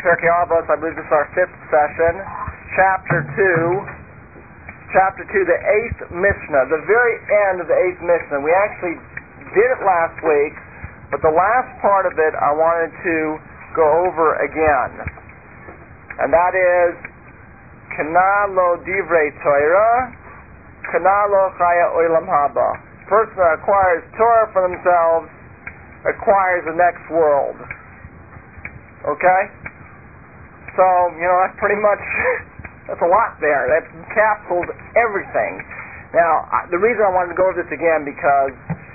Pirkei Avos. I believe this is our 5th session. Chapter 2, the 8th Mishnah, the very end of the 8th Mishnah. We actually did it last week, but the last part of it I wanted to go over again. And that is, Kana lo divrei Torah, Kana lo chaya olam haba. Person that acquires Torah for themselves acquires the next world. Okay? So, that's pretty much, that's a lot there. That capsules everything. Now, the reason I wanted to go over this again because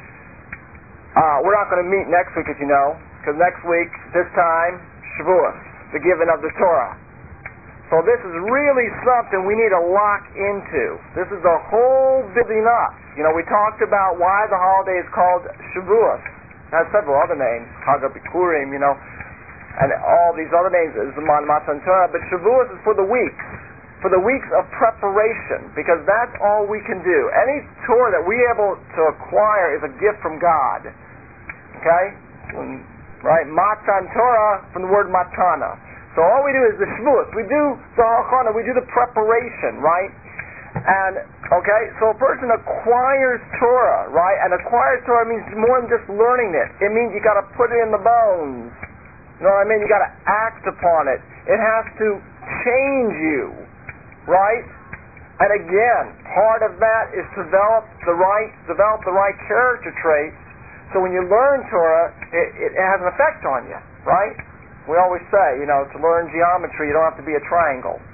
we're not going to meet next week, as you know, because next week, this time, Shavuos, the giving of the Torah. So this is really something we need to lock into. This is the whole building up. We talked about why the holiday is called Shavuos. It has several other names, Chag HaBikurim, and all these other names, Zman Matan Torah, but Shavuos is for the weeks of preparation, because that's all we can do. Any Torah that we're able to acquire is a gift from God. Okay? Right? Matan Torah, from the word matana. So all we do is the Shavuos. We do the Hachana, we do the preparation, right? And, okay, so a person acquires Torah, right? And acquires Torah means more than just learning it. It means you got to put it in the bones. You know what I mean? You got to act upon it. It has to change you, right? And again, part of that is to develop the right character traits. So when you learn Torah, it has an effect on you, right? We always say, to learn geometry, you don't have to be a triangle.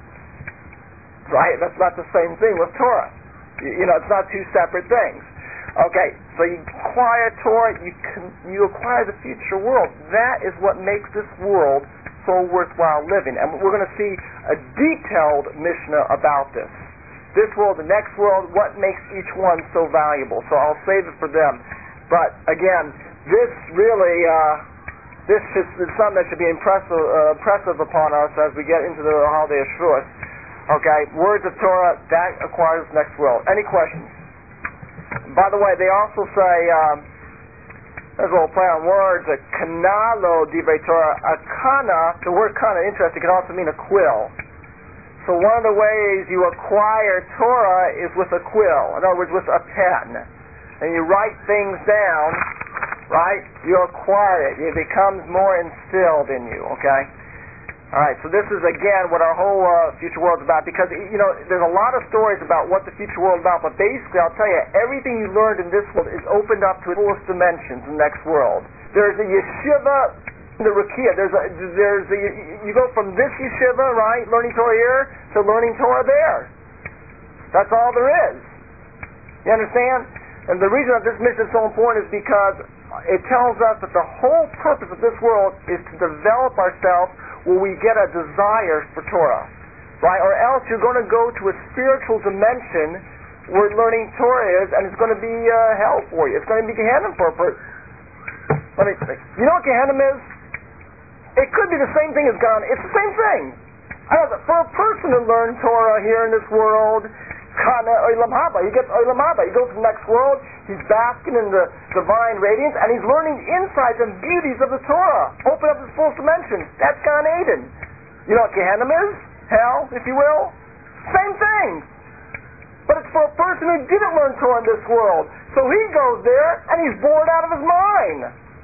Right? That's not the same thing with Torah. It's not two separate things. Okay, so you acquire Torah, you acquire the future world. That is what makes this world so worthwhile living. And we're going to see a detailed Mishnah about this. This world, the next world, what makes each one so valuable. So I'll save it for them. But again, this really... This is something that should be impressive upon us as we get into the holiday of Shavuos. Okay, words of Torah, that acquires the next world. Any questions? By the way, they also say, there's a little play on words, kana lo divrei Torah. A kana, the word kana, interesting, can also mean a quill. So one of the ways you acquire Torah is with a quill. In other words, with a pen. And you write things down, right? You acquire it. It becomes more instilled in you, okay? All right, so this is, again, what our whole future world is about, because, there's a lot of stories about what the future world is about, but basically, I'll tell you, everything you learned in this world is opened up to its fullest dimensions in the next world. There's a yeshiva, the Rukiah. You go from this yeshiva, right, learning Torah here, to learning Torah there. That's all there is. You understand? And the reason that this mission is so important is because it tells us that the whole purpose of this world is to develop ourselves where we get a desire for Torah, right? Or else you're going to go to a spiritual dimension where learning Torah is, and it's going to be hell for you. It's going to be Gehenna for a person. You know what Gehenna is? It could be the same thing as Gehenna. It's the same thing. For a person to learn Torah here in this world, Kana olam haba. He gets olam haba. He goes to the next world. He's basking in the divine radiance, and he's learning the insights and beauties of the Torah. Open up his full dimension. That's Gan Eden. You know what Gehenna is? Hell, if you will. Same thing. But it's for a person who didn't learn Torah in this world. So he goes there, and he's bored out of his mind.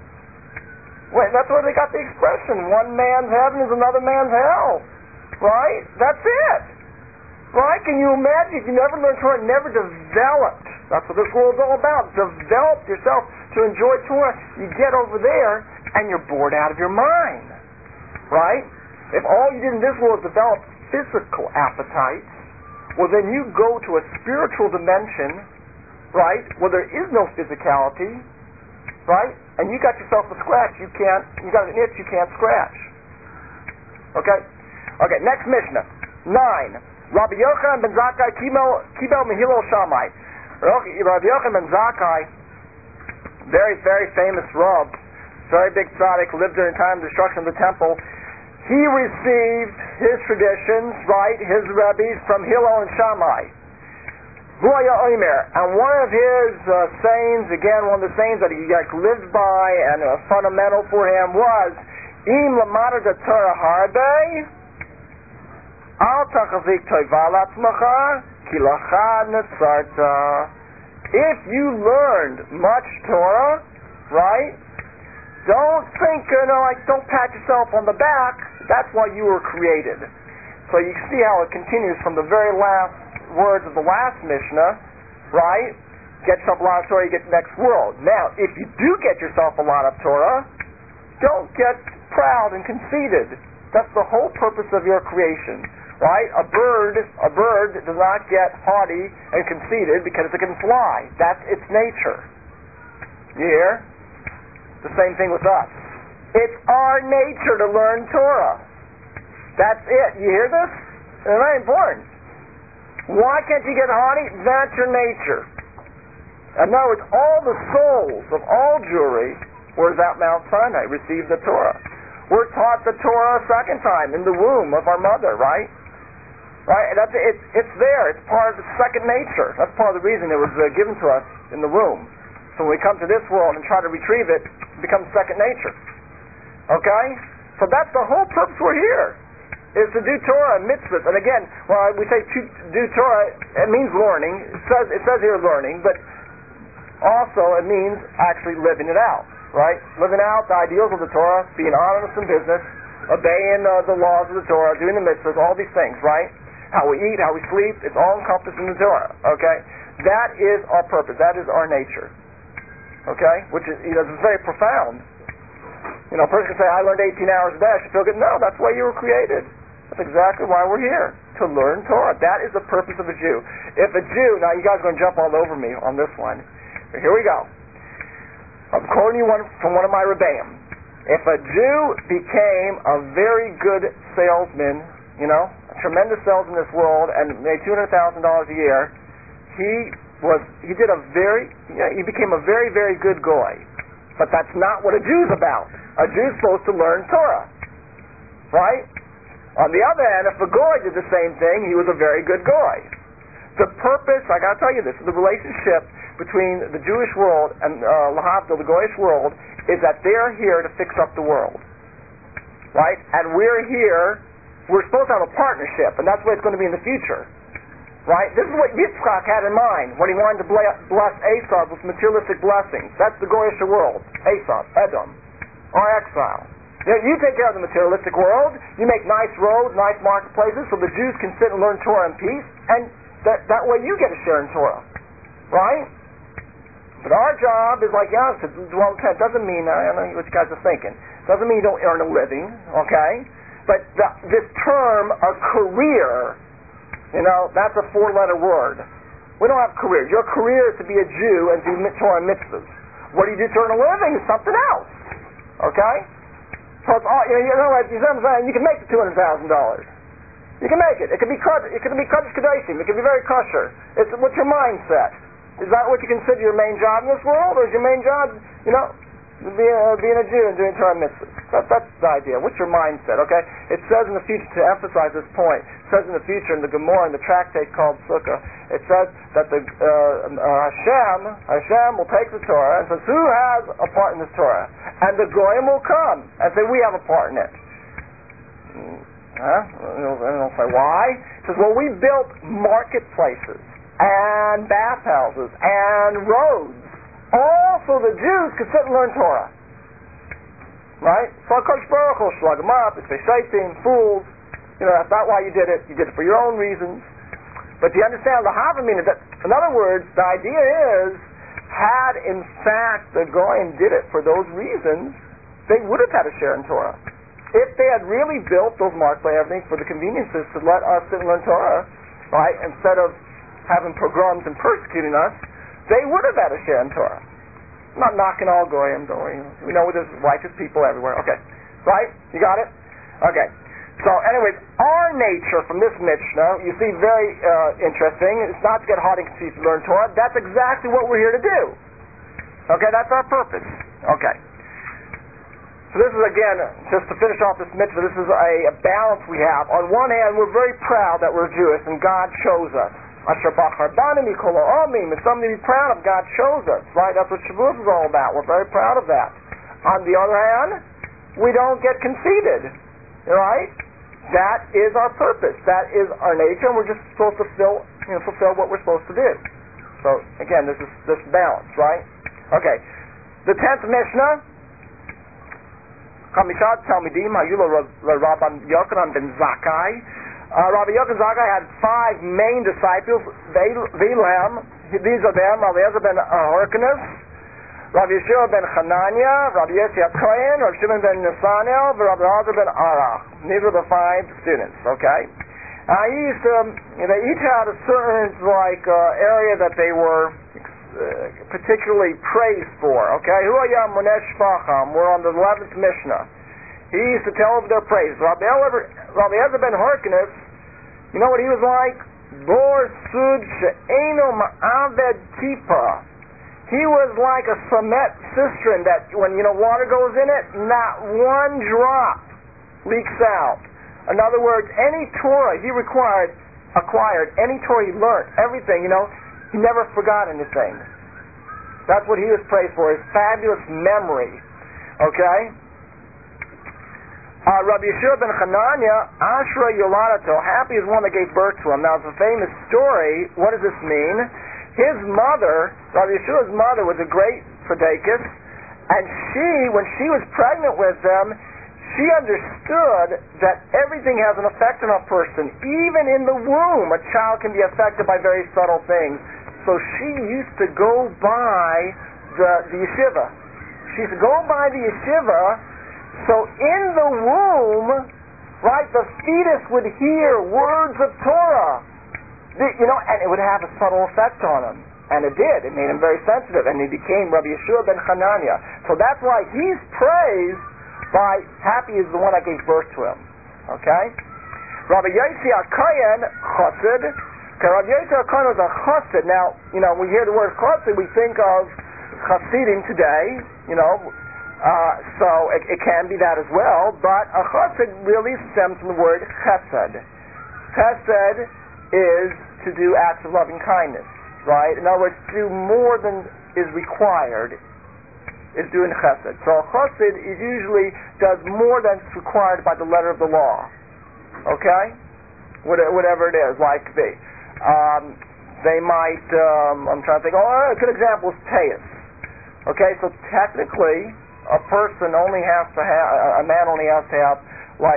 Wait, that's where they got the expression, one man's heaven is another man's hell. Right? That's it. Right? Can you imagine if you never learned Torah, never developed? That's what this world's all about. Develop yourself to enjoy Torah. You get over there, and you're bored out of your mind. Right? If all you did in this world is develop physical appetites, well then you go to a spiritual dimension, right, where there is no physicality, right? And you got yourself a scratch. You got an itch you can't scratch. Okay? Okay, next Mishnah. 9. Rabbi Yochanan ben Zakkai kibel mehilel Shammai. Rabbi Yochanan ben Zakkai, very, very famous Rav, very big tzaddik, lived during the time of the destruction of the temple. He received his traditions, right, his rabbis, from Hillel and Shammai. And one of his sayings, again, one of the sayings that he lived by and fundamental for him was, Im lamada da Torah harbe, al tachazik toiva latzmacha, ki lacha netzarta. If you learned much Torah, right, don't think, don't pat yourself on the back. That's why you were created. So you see how it continues from the very last words of the last Mishnah, right? Get yourself a lot of Torah, you get the next world. Now, if you do get yourself a lot of Torah, don't get proud and conceited. That's the whole purpose of your creation, right? A bird does not get haughty and conceited because it can fly. That's its nature. You hear? The same thing with us. It's our nature to learn Torah. That's it. You hear this? It's very important. Why can't you get haughty? That's your nature. In other words, all the souls of all Jewry were at Mount Sinai, received the Torah. We're taught the Torah a second time in the womb of our mother, right? Right? It's there. It's part of the second nature. That's part of the reason it was given to us in the womb. So when we come to this world and try to retrieve it, it becomes second nature. Okay? So that's the whole purpose we're here, is to do Torah and mitzvahs. And again, when we say to do Torah, it means learning. It says here learning, but also it means actually living it out, right? Living out the ideals of the Torah, being honest in business, obeying the laws of the Torah, doing the mitzvahs, all these things, right? How we eat, how we sleep, it's all encompassed in the Torah, okay? That is our purpose. That is our nature, okay? Which is, it's very profound. A person can say, I learned 18 hours a day, I should feel good. No, that's why you were created. That's exactly why we're here, to learn Torah. That is the purpose of a Jew. If a Jew, now you guys are going to jump all over me on this one. Here we go. I'm quoting you from one of my Rebbeim. If a Jew became a very good salesman, a tremendous salesman in this world, and made $200,000 a year, he became a very, very good goy. But that's not what a Jew's about. A Jew's supposed to learn Torah, right? On the other hand, if a goy did the same thing, he was a very good goy. The purpose, I got to tell you this, the relationship between the Jewish world and Lahavdil, the Goyish world, is that they're here to fix up the world, right? And we're here, we're supposed to have a partnership, and that's what it's going to be in the future, right? This is what Yitzchak had in mind when he wanted to bless Esav with materialistic blessings. That's the Goyish world, Esav, Edom, our exile. You take care of the materialistic world, you make nice roads, nice marketplaces, so the Jews can sit and learn Torah in peace, and that way you get a share in Torah, right? But our job is like to dwell in the tent. Doesn't mean, I don't know what you guys are thinking, doesn't mean you don't earn a living, okay? But this term, a career, that's a 4-letter word. We don't have careers. Your career is to be a Jew and do Torah and mitzvahs. What do you do to earn a living is something else, okay? So it's all, you know what I'm saying? You can make the $200,000. You can make it. It can be Kaddish Kadeshim. It can be very kosher. What's your mindset? Is that what you consider your main job in this world, or is your main job, being a Jew and doing Torah mitzvahs? That's the idea. What's your mindset? Okay. It says in the future, to emphasize this point, it says in the future in the Gemara, in the tractate called Sukkah, it says that the Hashem will take the Torah and says, who has a part in this Torah? And the Goyim will come and say, we have a part in it. And they'll say, why? It says, well, we built marketplaces and bathhouses and roads, all so the Jews could sit and learn Torah. Right? So HaKadosh Baruch Hu slug them up, it's shaitim, fools. That's not why you did it. You did it for your own reasons. But do you understand the Havamina? That, in other words, the idea is, had in fact the Goyim did it for those reasons, they would have had a share in Torah. If they had really built those marketplaces, everything for the conveniences to let us sit and learn Torah, right, instead of having pogroms and persecuting us, they would have had a share in Torah. I'm not knocking all Goyim, don't worry. We know there's righteous people everywhere. Okay. Right? You got it? Okay. So anyways, our nature from this Mishnah, you see, very interesting. It's not to get hot and conceited to learn Torah. That's exactly what we're here to do. Okay, that's our purpose. Okay. So this is, again, just to finish off this mitzvah, this is a balance we have. On one hand, we're very proud that we're Jewish and God chose us. Asher bachar banu mikol ha'amim. It's something to be proud of. God chose us, right? That's what Shavuot is all about. We're very proud of that. On the other hand, we don't get conceited. Right? That is our purpose. That is our nature, and we're just supposed to fulfill what we're supposed to do. So again, this is this balance, right? Okay. The 10th Mishnah. Chamishat Talmidim Hayu Rabbi Yochanan ben Zakkai. Rabbi Yochanan Zakkai had 5 main disciples. Vilam. These are them: Rabbi Eliezer ben Hyrcanus, Rabbi Yeshua ben Hanania, Rabbi Yossi HaKohen, Rabbi Shimon ben Nesanel, Rabbi Elazar ben Arach. These are the 5 students. Okay. He used to. They each had a certain area that they were particularly praised for. Okay. Huayam Monesh Facham. We're on the 11th Mishnah. He used to tell of their praise. Rabbi Eliezer ben Hyrcanus. You know what he was like? Bor Sud She'eno Ma'aved Tipa. He was like a cement cistern that when water goes in it, not one drop leaks out. In other words, any Torah he acquired, any Torah he learned, everything, he never forgot anything. That's what he was praised for, his fabulous memory. Okay? Rabbi Yeshua ben Hanania, Ashra Yoladato, happy is one that gave birth to him. Now, it's a famous story. What does this mean? His mother, Rabbi Yeshua's mother, was a great tzaddikus, and when she was pregnant with them, she understood that everything has an effect on a person. Even in the womb, a child can be affected by very subtle things. So she used to go by the yeshiva. She used to go by the yeshiva. So in the womb, right, the fetus would hear words of Torah, and it would have a subtle effect on him. And it did. It made him very sensitive, and he became Rabbi Yeshua ben Hanania. So that's why he's praised by happy is the one that gave birth to him. Okay? Rabbi Yossi HaKohen, chassid. Okay, Rabbi Yossi HaKohen was a chassid. Now, we hear the word chassid, we think of chassidim today, so it can be that as well, but a chassid really stems from the word chesed. Chesed is to do acts of loving kindness, right? In other words, to do more than is required is doing chesed. So a chassid usually does more than is required by the letter of the law. Okay? Whatever it is, like they might, I'm trying to think, a good example is teis. Okay, so technically, a person only has to have, a man only has to have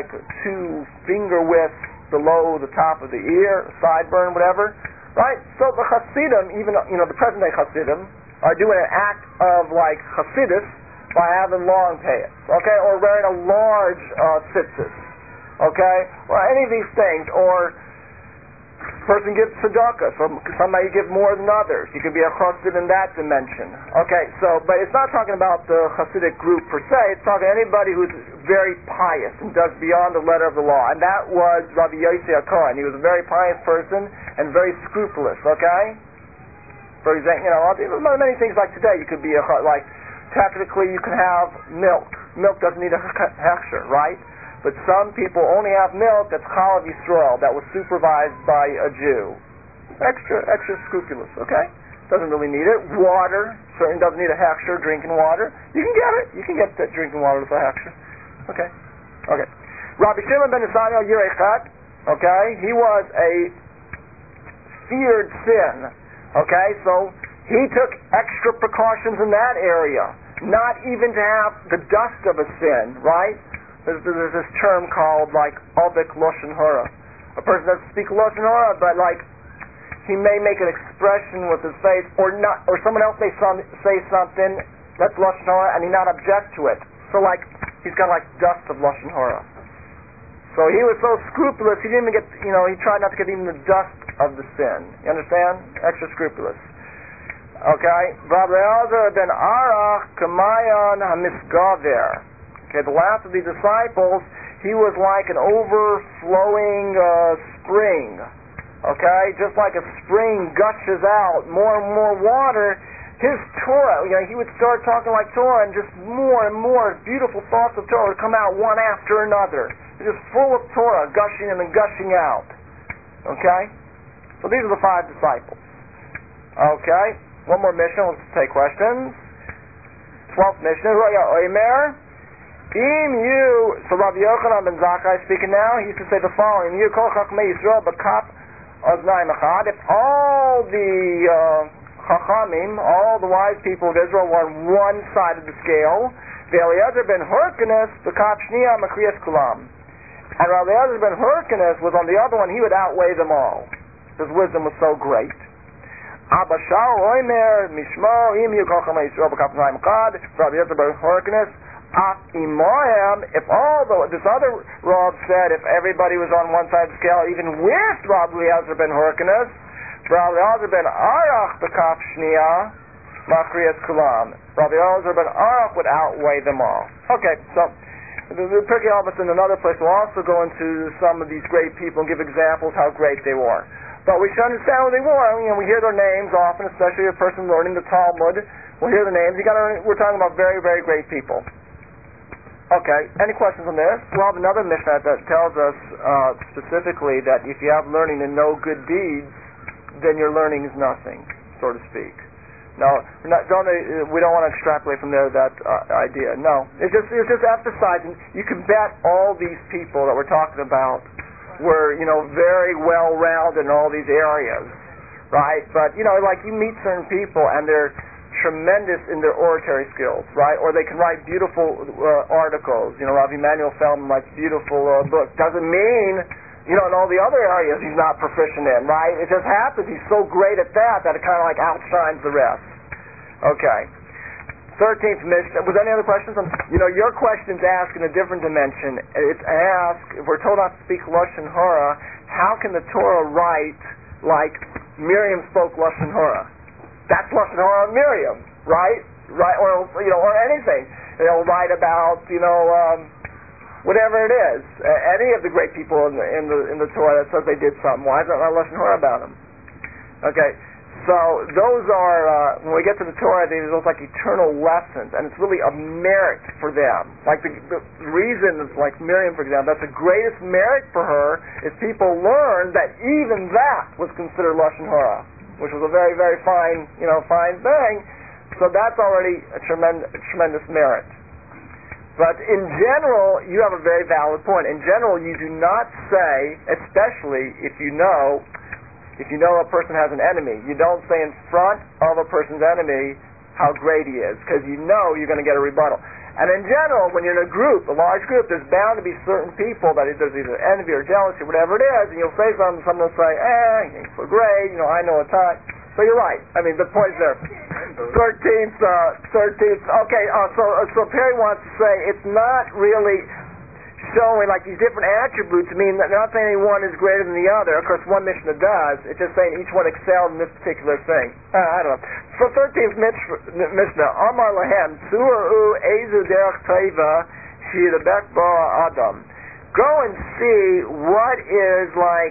2 finger widths below the top of the ear, sideburn, whatever, right? So the Hasidim, even the present day Hasidim, are doing an act of Hasidus by having long teis, okay, or wearing a large tzitzis, okay, or any of these things, or person gives tzedakah, so somebody give more than others. You could be a chassid in that dimension. Okay, but it's not talking about the Hasidic group per se. It's talking anybody who's very pious and does beyond the letter of the law. And that was Rabbi Yossi HaKohen. He was a very pious person and very scrupulous. Okay, for example, there's many things like today. You could be technically you can have milk. Milk doesn't need a hechsher, right? But some people only have milk that's Chalav Yisrael, that was supervised by a Jew. Extra scrupulous, okay? Doesn't really need it. Water, certainly doesn't need a hechsher, drinking water. You can get it. You can get that drinking water with a hechsher. Okay. Rabbi Shimon ben Nesanel Yerechat, okay? He was a feared sin, okay? So he took extra precautions in that area, not even to have the dust of a sin, right? There's this term called Obik Lashon Hara. A person doesn't speak Lashon Hara, but he may make an expression with his face, or not, or someone else may say something that's Lashon Hara, and he not object to it. So he's got dust of Lashon Hara. So he was so scrupulous, he didn't even get, he tried not to get even the dust of the sin. You understand? Extra scrupulous. Okay? Rabbi Elazar ben Arach Kamayan HaMisgaver. Okay, the last of the disciples, he was like an overflowing spring. Okay, just like a spring gushes out more and more water, his Torah, he would start talking like Torah, and just more and more beautiful thoughts of Torah would come out one after another. It's just full of Torah, gushing in and gushing out. Okay? So these are the 5 disciples. Okay, one more mission, let's take questions. 12th mission, Omer. So Rabbi Yochanan ben Zakkai speaking now, he used to say the following: Im yu kol chachmei Yisrael b'kaf oznaim echad. If all the chachamim, all the wise people of Israel were on one side of the scale, Eliezer ben Hyrcanus b'kaf shniya makriyas kulam. And Rabbi Eliezer ben Hyrcanus was on the other one, he would outweigh them all. His wisdom was so great. Abba Shaul oimer mishmo im yu kol chachmei Yisrael b'kaf oznaim echad. Rabbi Eliezer ben Hyrcanus. If all this other Rav said, if everybody was on one side of the scale, even with Rabbi Eliezer ben Hyrcanus, Rabbi Eliezer ben Arach b'kaf shniya machriyas kulam. Rabbi Eliezer ben Arach would outweigh them all. Okay, so the Pirkei Avos in another place will also go into some of these great people and give examples how great they were. But we should understand who they were. We hear their names often, especially a person learning the Talmud. We'll hear the names. We're talking about very, very great people. Okay, any questions on this? We'll have another Mishnah that tells us specifically that if you have learning and no good deeds, then your learning is nothing, so to speak. No, we don't want to extrapolate from there that idea. No, it's just emphasizing. You can bet all these people that we're talking about were very well rounded in all these areas, right? But like you meet certain people and they're tremendous in their oratory skills, right? Or they can write beautiful articles. Rav Emanuel Feldman writes beautiful books. Doesn't mean, in all the other areas he's not proficient in, right? It just happens he's so great at that it kind of like outshines the rest. Okay. 13th Mishnah. Was there any other questions? Your question's asked in a different dimension. It's asked, if we're told not to speak Lashon Hara, how can the Torah write like Miriam spoke Lashon Hara? That's Lashon Hara of Miriam, right? Right, or anything. They'll write about whatever it is. Any of the great people in the Torah that says they did something. Why is that not Lashon Hara about them? Okay, so those are when we get to the Torah, these are like eternal lessons, and it's really a merit for them. Like the reason, like Miriam, for example, that's the greatest merit for her is people learn that even that was considered Lashon Hara, which was a very, very fine thing. So that's already a tremendous merit. But in general, you have a very valid point. In general, you do not say, especially if you know a person has an enemy, you don't say in front of a person's enemy how great he is, because you're going to get a rebuttal. And in general, when you're in a group, a large group, there's bound to be certain people that there's either envy or jealousy, whatever it is, and you'll say something, someone will say, he ain't so great, I know a ton. So you're right. I mean, the point's there. 13th, okay, so Perry wants to say, it's not really showing like these different attributes. I mean, not saying any one is greater than the other. Of course, one Mishnah does. It's just saying each one excelled in this particular thing. I don't know. So 13th Mishnah, Amar Lahem, Su'u Ezu Derech Taiva Shirabek Ba Adam. Go and see what is like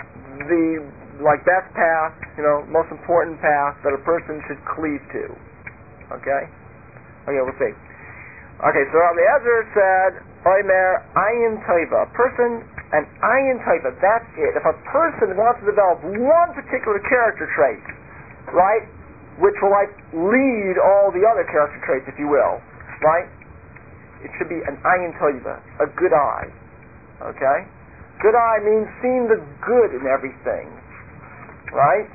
the best path, most important path that a person should cleave to. Okay, we'll see. Okay, so Rabbi Eliezer said, Oimer Ayin Taiva. An Ayin Taiva, that's it. If a person wants to develop one particular character trait, right, which will lead all the other character traits, if you will, right, it should be an Ayin Taiva, a good eye. Okay? Good eye means seeing the good in everything. Right?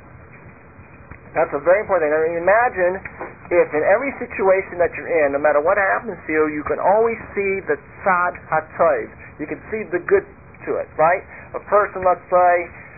That's a very important thing. I mean, imagine if in every situation that you're in, no matter what happens to you, you can always see the tzad hatov. You can see the good to it, right? A person, let's say,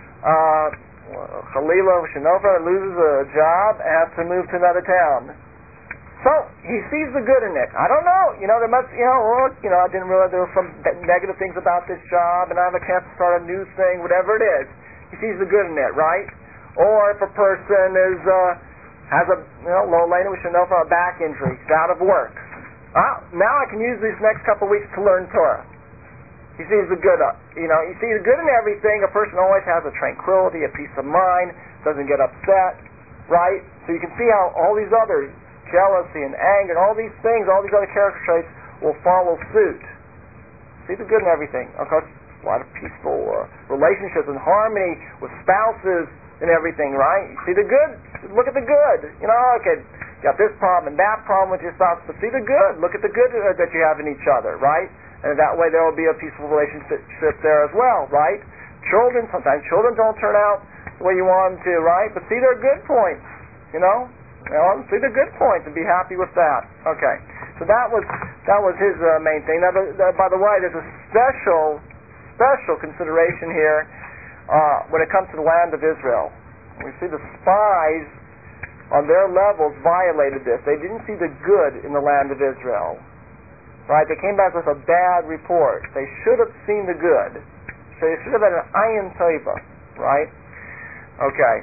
Chalila Shinofa loses a job and has to move to another town. So he sees the good in it. I don't know. There must. I didn't realize there were some negative things about this job, and I have a chance to start a new thing. Whatever it is, he sees the good in it, right? Or if a person has a low lane with a back injury, he's out of work. Now I can use these next couple of weeks to learn Torah. He sees the good. You see the good in everything. A person always has a tranquility, a peace of mind, doesn't get upset, right? So you can see how all these others, jealousy and anger, and all these things, all these other character traits will follow suit. See the good in everything. Of course, a lot of peaceful relationships and harmony with spouses and everything, right? You see the good? Look at the good. Okay, You got this problem and that problem with your spouse, but see the good. Look at the good that you have in each other, right? And that way there will be a peaceful relationship there as well, right? Children, sometimes children don't turn out the way you want them to, right? But see their good points, you know? See the good points and be happy with that. Okay. So that was his main thing. Now, by the way, there's a special consideration here when it comes to the land of Israel. We see the spies on their levels violated this. They didn't see the good in the land of Israel. Right? They came back with a bad report. They should have seen the good. So they should have had an ayin tova. Right? Okay.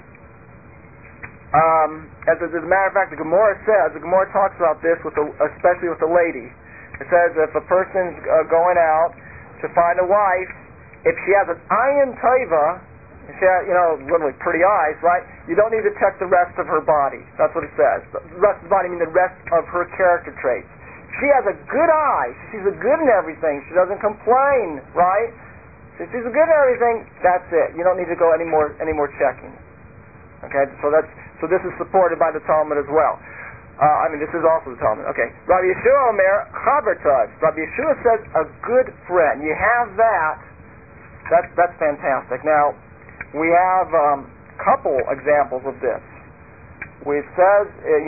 As a matter of fact, the Gemara talks about this, especially with a lady. It says if a person's going out to find a wife, if she has an ayin tova, she has, literally pretty eyes, right? You don't need to check the rest of her body. That's what it says. The rest of the body, I mean the rest of her character traits. She has a good eye. She's a good in everything. She doesn't complain, right? If she's a good in everything, that's it. You don't need to go any more checking. Okay, so this is supported by the Talmud as well. This is also the Talmud. Okay. Rabbi Yeshua Omer, Chaber Tov. Rabbi Yeshua says a good friend. You have that. That's fantastic. Now, we have a couple examples of this. It says,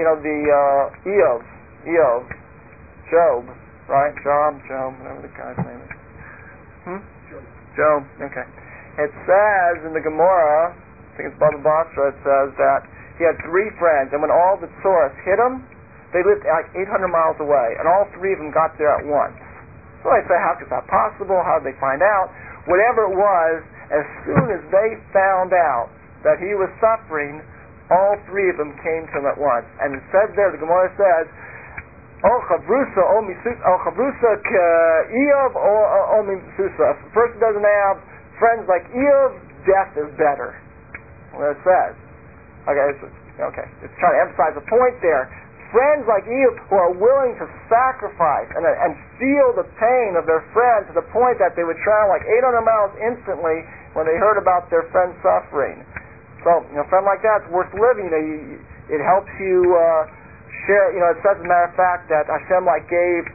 Eov, Job, right? Job, whatever the guy's name is. Job, okay. It says in the Gemara, I think it's Baba Basra, it says that he had 3 friends, and when all the Tsuras hit him, they lived like 800 miles away, and all 3 of them got there at once. So I say, how is that possible? How did they find out? Whatever it was, as soon as they found out that he was suffering, all 3 of them came to him at once. And it says there, the Gemara says, O chavrusa, o chavrusa Eov, o misusa. If a person doesn't have friends like Eov, death is better. What it says. Okay. It's trying to emphasize a point there. Friends like Eov who are willing to sacrifice and feel the pain of their friend to the point that they would travel like 800 miles instantly when they heard about their friend's suffering. So, a friend like that's worth living. It helps you share. It says, as a matter of fact, that Hashem gave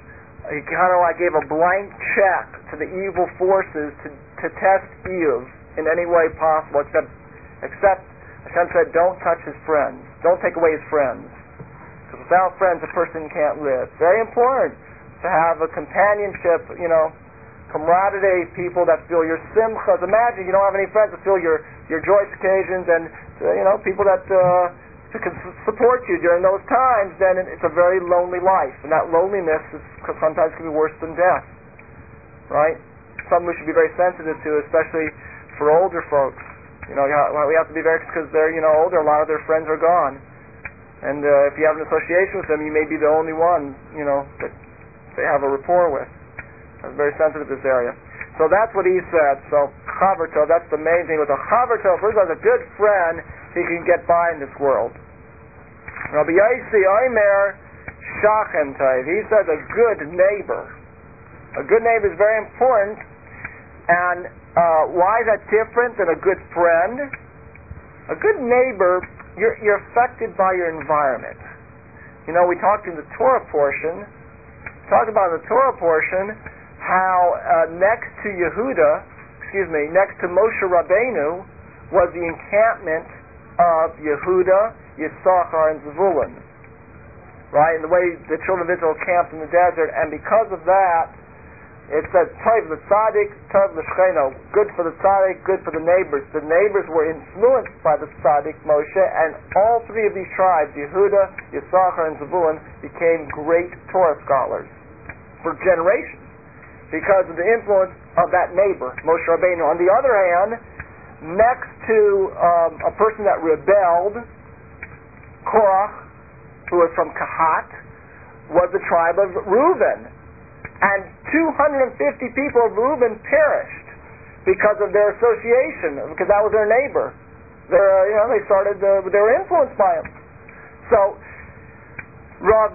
a blank check to the evil forces to test Eov in any way possible, except Hashem said, don't touch his friends. Don't take away his friends. Because without friends, a person can't live. Very important to have a companionship, camaraderie, people that feel your simchas. Imagine you don't have any friends to feel your joyous occasions and, people that can support you during those times, then it's a very lonely life. And that loneliness sometimes can be worse than death. Right? Something we should be very sensitive to, especially for older folks. We have to be very, because they're, older, a lot of their friends are gone. And if you have an association with them, you may be the only one, that they have a rapport with. I'm very sensitive to this area. So that's what he said. So, Chaver Tov, that's the main thing. With a Chaver Tov, first of all, a good friend, he can get by in this world. Rabbi Yossi Omer Shachem Tov, he says a good neighbor. A good neighbor is very important. And why is that different than a good friend? A good neighbor, you're affected by your environment. We talked in the Torah portion, how next to next to Moshe Rabbeinu was the encampment of Yehuda, Yisachar, and Zevulun. Right? And the way the children of Israel camped in the desert, and because of that, it says, Tov l'tzadik, Tov l'shcheno, good for the tzaddik, good for the neighbors. The neighbors were influenced by the tzaddik, Moshe, and all 3 of these tribes, Yehuda, Yisachar, and Zevulun, became great Torah scholars for generations because of the influence of that neighbor, Moshe Rabbeinu. On the other hand, next to a person that rebelled, Korach, who was from Kahat, was the tribe of Reuben. And 250 people of Reuben perished because of their association, because that was their neighbor. They were influenced by him. So, Rav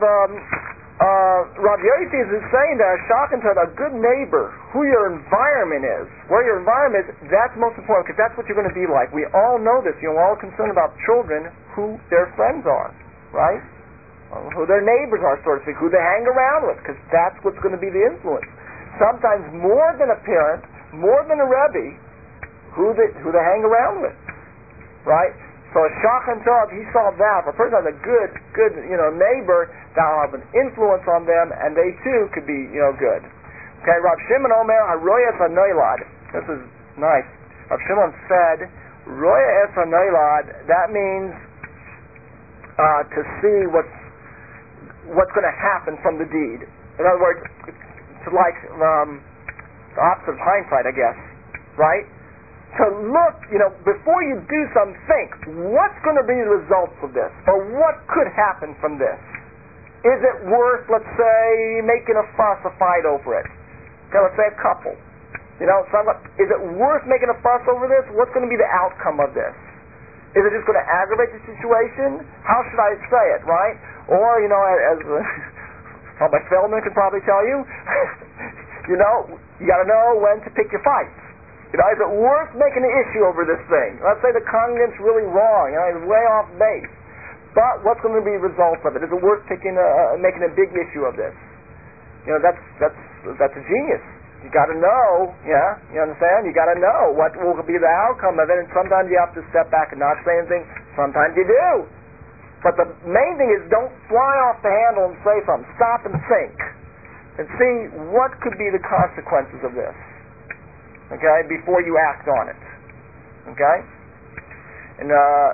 Yossi is saying that a good neighbor, who your environment is, where your environment is, that's most important, because that's what you're going to be like. We all know this. We're all concerned about children, who their friends are, right? who their neighbors are, so to speak, who they hang around with, because that's what's going to be the influence. Sometimes more than a parent, more than a Rebbe, who they hang around with, right? So a Shachan Tov, he saw that. If a person has a good neighbor, that'll have an influence on them, and they too could be, good. Okay, Rav Shimon Omer Haroyas HaNoilad. This is nice. Rav Shimon said, Royas HaNoilad, that means to see what's going to happen from the deed. In other words, it's like the opposite of hindsight, I guess, right? To look, before you do something, think, what's going to be the results of this? Or what could happen from this? Is it worth, let's say, making a fuss, a fight over it? Okay, let's say a couple. Is it worth making a fuss over this? What's going to be the outcome of this? Is it just going to aggravate the situation? How should I say it, right? Or, as my Feldman could probably tell you, you got to know when to pick your fights. Is it worth making an issue over this thing? Let's say the congregant's really wrong, he's way off base. But what's going to be the results of it? Is it worth making a big issue of this? That's a genius. You got to know, you understand? You got to know what will be the outcome of it, and sometimes you have to step back and not say anything. Sometimes you do. But the main thing is don't fly off the handle and say something. Stop and think. And see what could be the consequences of this. Okay, before you act on it. Okay? And,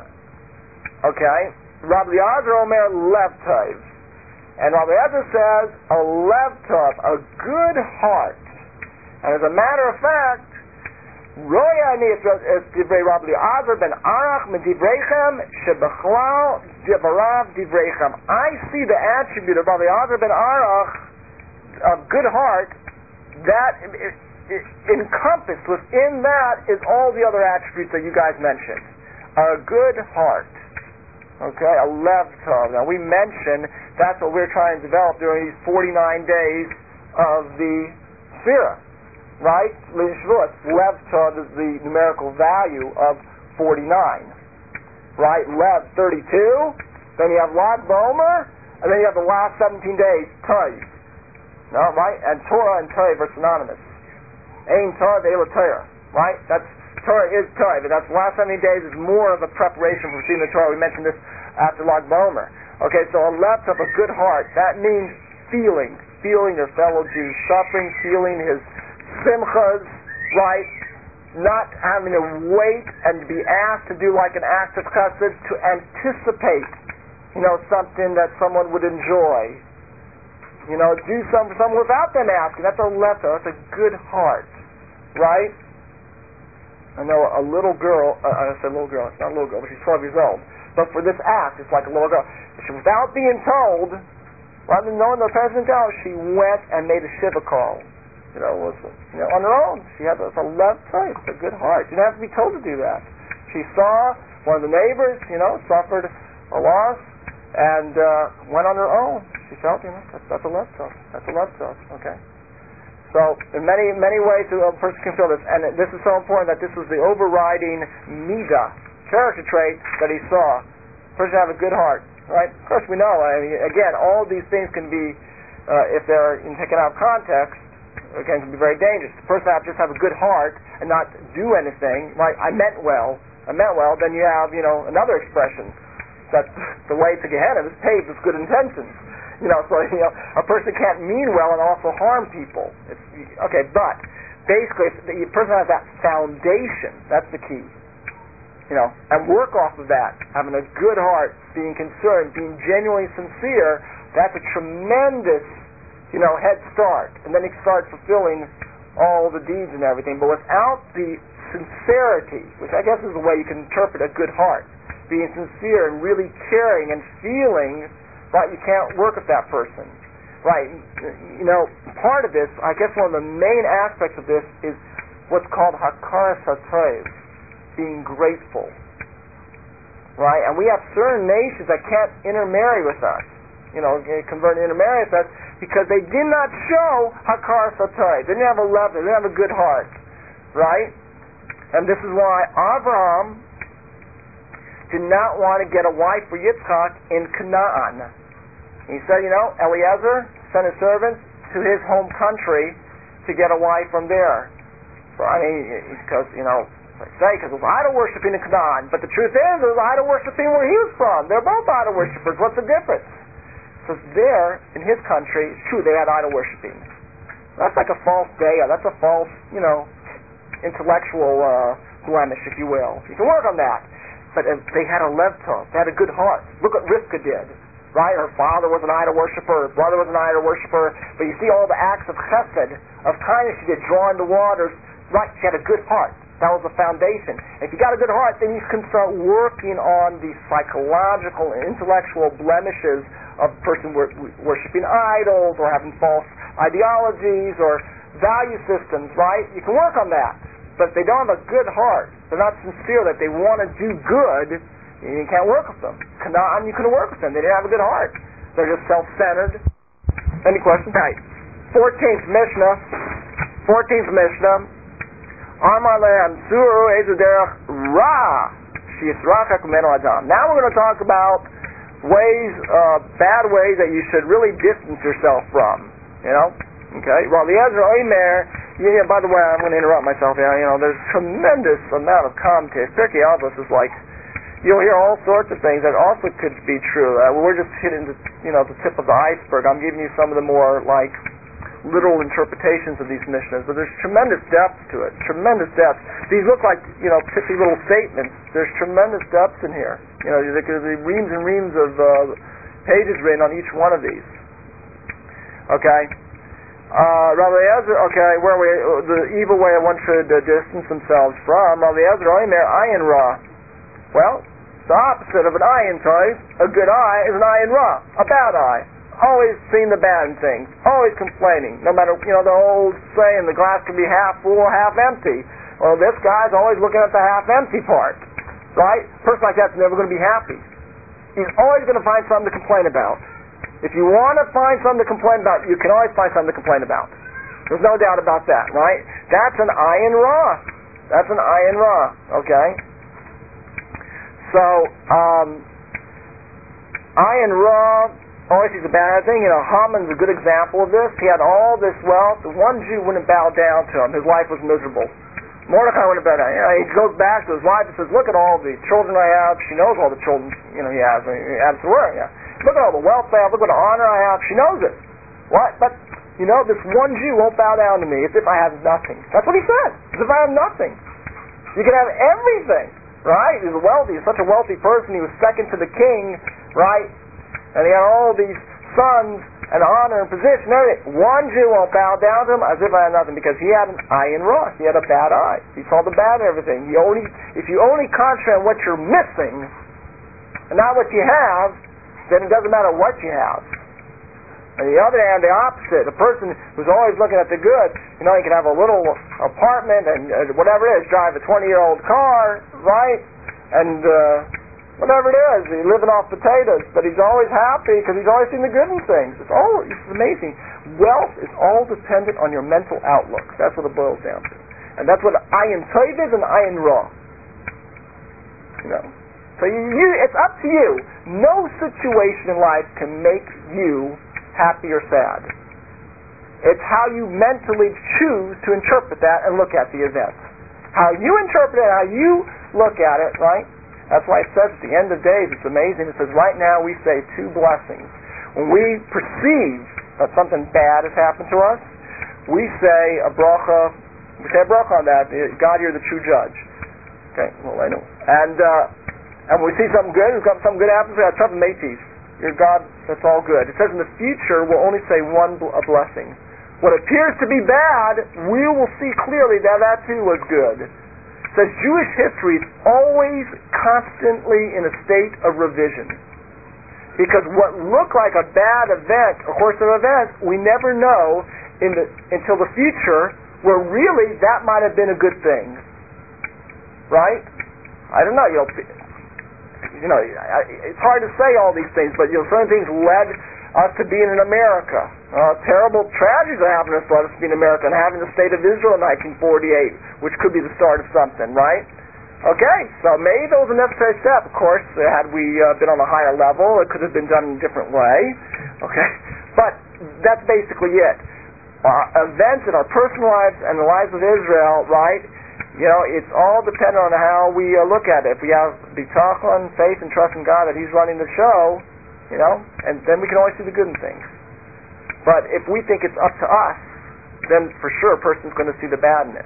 Rabbi Eliezer Omer Lev Tov. And Rabbi Eliezer says, a Lev Tov, a good heart. And as a matter of fact, Roya ani es divrei Rabbi Eliezer ben Arach medivreichem shebechlal devarav divreichem. I see the attribute of Rabbi Eliezer ben Arach, of good heart, that encompassed within that is all the other attributes that you guys mentioned. A good heart. Okay, a lev tov. Now we mentioned that's what we're trying to develop during these 49 days of the Sefirah. Right? Lev tov is the numerical value of 49. Right? Lev 32. Then you have Lag Bomer, and then you have the last 17 days, Tov. No, right? And Torah and Tov are synonymous. Ein Torah ve'ela Torah, right? That's Torah is Torah, but that's the last 70 days is more of a preparation for receiving the Torah. We mentioned this after Lag Bomer. Okay, so a left of a good heart, that means feeling your fellow Jew suffering, feeling his simchas, right? Not having to wait and be asked to do like an act of chesed, to anticipate, something that someone would enjoy. Do something for someone without them asking. That's a letter. That's a good heart, right? I know a little girl. I said little girl. It's not a little girl, but she's 12 years old. But for this act, it's like a little girl. Without being told, rather than knowing the parents didn't tell her, she went and made a shiva call. On her own. She had a left side. It's a good heart. She didn't have to be told to do that. She saw one of the neighbors, suffered a loss, and went on her own. She felt, that's a love tov. That's a love tov. Okay. So in many ways, a person can feel this, and this is so important that this was the overriding midah, character trait that he saw. A person have a good heart, right? Of course, we know. Again, all these things can be, if they're taken out of context, again, can be very dangerous. The person just have a good heart and not do anything. Right? I meant well. Then you have, another expression. That the way to Gehenna is paved with good intentions. A person can't mean well and also harm people. But basically, if the person has that foundation, that's the key. And work off of that, having a good heart, being concerned, being genuinely sincere, that's a tremendous, head start. And then he starts fulfilling all the deeds and everything. But without the sincerity, which I guess is the way you can interpret a good heart, being sincere and really caring and feeling, right, you can't work with that person. Right. Part of this, I guess one of the main aspects of this is what's called hakaras hatov, being grateful. Right? And we have certain nations that can't intermarry with us. Convert and intermarry with us because they did not show hakaras hatov. They didn't have a love, they didn't have a good heart. Right? And this is why Abraham did not want to get a wife for Yitzchak in Canaan. He said, Eliezer sent his servants to his home country to get a wife from there. So, because it was idol worshiping in Canaan. But the truth is, it was idol worshiping where he was from. They're both idol worshippers. What's the difference? So there, in his country, it's true, they had idol worshiping. That's like a false dea. That's a false, intellectual blemish, if you will. You can work on that. But they had a lev tov. They had a good heart. Look what Rivka did. Right? Her father was an idol worshiper. Her brother was an idol worshiper. But you see all the acts of chesed, of kindness she did, drawing the waters. Right? She had a good heart. That was the foundation. If you got a good heart, then you can start working on the psychological and intellectual blemishes of a person worshiping idols or having false ideologies or value systems, right? You can work on that. But if they don't have a good heart, they're not sincere, that they want to do good, you can't work with them. Canaan, you couldn't work with them. They didn't have a good heart. They're just self-centered. Any questions? Right. 14th Mishnah. Amar lehem suru ezu derech ra sheyisrachak mimeno adam. Now we're going to talk about bad ways that you should really distance yourself from. Okay. Well, the Ezra Omer. By the way, I'm going to interrupt myself here. There's tremendous amount of commentary. Pirkei Avos is like, you'll hear all sorts of things that also could be true. We're just hitting the tip of the iceberg. I'm giving you some of the more literal interpretations of these Mishnahs, but there's tremendous depth to it. Tremendous depth. These look like pithy little statements. There's tremendous depth in here. There could be reams and reams of pages written on each one of these. Okay. Rabbi Eliezer, where we the evil way one should distance themselves from. Rabbi Eliezer Omer ayin ra. Well, the opposite of an ayin toiv, a good eye, is an ayin ra, a bad eye. Always seeing the bad in things, always complaining. No matter the old saying, the glass can be half full or half empty. Well, this guy's always looking at the half empty part, right? A person like that's never going to be happy. He's always going to find something to complain about. If you want to find something to complain about, you can always find something to complain about. There's no doubt about that, right? That's an ayin ra. That's an ayin ra, okay? So, ayin ra always sees a bad thing. Haman's a good example of this. He had all this wealth. The one Jew wouldn't bow down to him. His life was miserable. Mordecai wouldn't bow down. He goes back to his wife and says, look at all the children I have. She knows all the children he has. He has to work. Yeah. Look at all the wealth I have. Look what honor I have. She knows it. What? But, this one Jew won't bow down to me as if I have nothing. That's what he said. As if I have nothing. You can have everything, right? He's wealthy. He's such a wealthy person. He was second to the king, right? And he had all these sons and honor and position and everything. One Jew won't bow down to him as if I had nothing because he had an ayin ra. He had a bad eye. He saw the bad in everything. If you only concentrate on what you're missing and not what you have, then it doesn't matter what you have. On the other hand, the opposite. A person who's always looking at the good, he can have a little apartment and whatever it is, drive a 20-year-old car, right? And whatever it is, he's living off potatoes, but he's always happy because he's always seeing the good in things. It's amazing. Wealth is all dependent on your mental outlook. That's what it boils down to. And that's what ayin toiv is and ayin ra. So it's up to you. No situation in life can make you happy or sad. It's how you mentally choose to interpret that and look at the event. How you interpret it, how you look at it, right? That's why it says at the end of days, it's amazing. It says right now we say two blessings. When we perceive that something bad has happened to us, we say a bracha. We say a bracha on that. God, you're the true judge. Okay, well I know. And when we see something good, something good happens, we have something matis. Your God, that's all good. It says in the future, we'll only say a blessing. What appears to be bad, we will see clearly that too was good. It says Jewish history is always constantly in a state of revision. Because what looked like a bad event, a course of events, we never know until the future where really that might have been a good thing. Right? I don't know, it's hard to say all these things, but certain things led us to being in America. Terrible tragedies that happened to us led us to be in America, and having the state of Israel in 1948, which could be the start of something, right? Okay, so maybe that was a necessary step. Of course, had we been on a higher level, it could have been done in a different way. Okay? But that's basically it. Events in our personal lives and the lives of Israel, right? It's all dependent on how we look at it. If we have bitachon, faith, and trust in God that He's running the show, and then we can always see the good in things. But if we think it's up to us, then for sure a person's going to see the bad in it.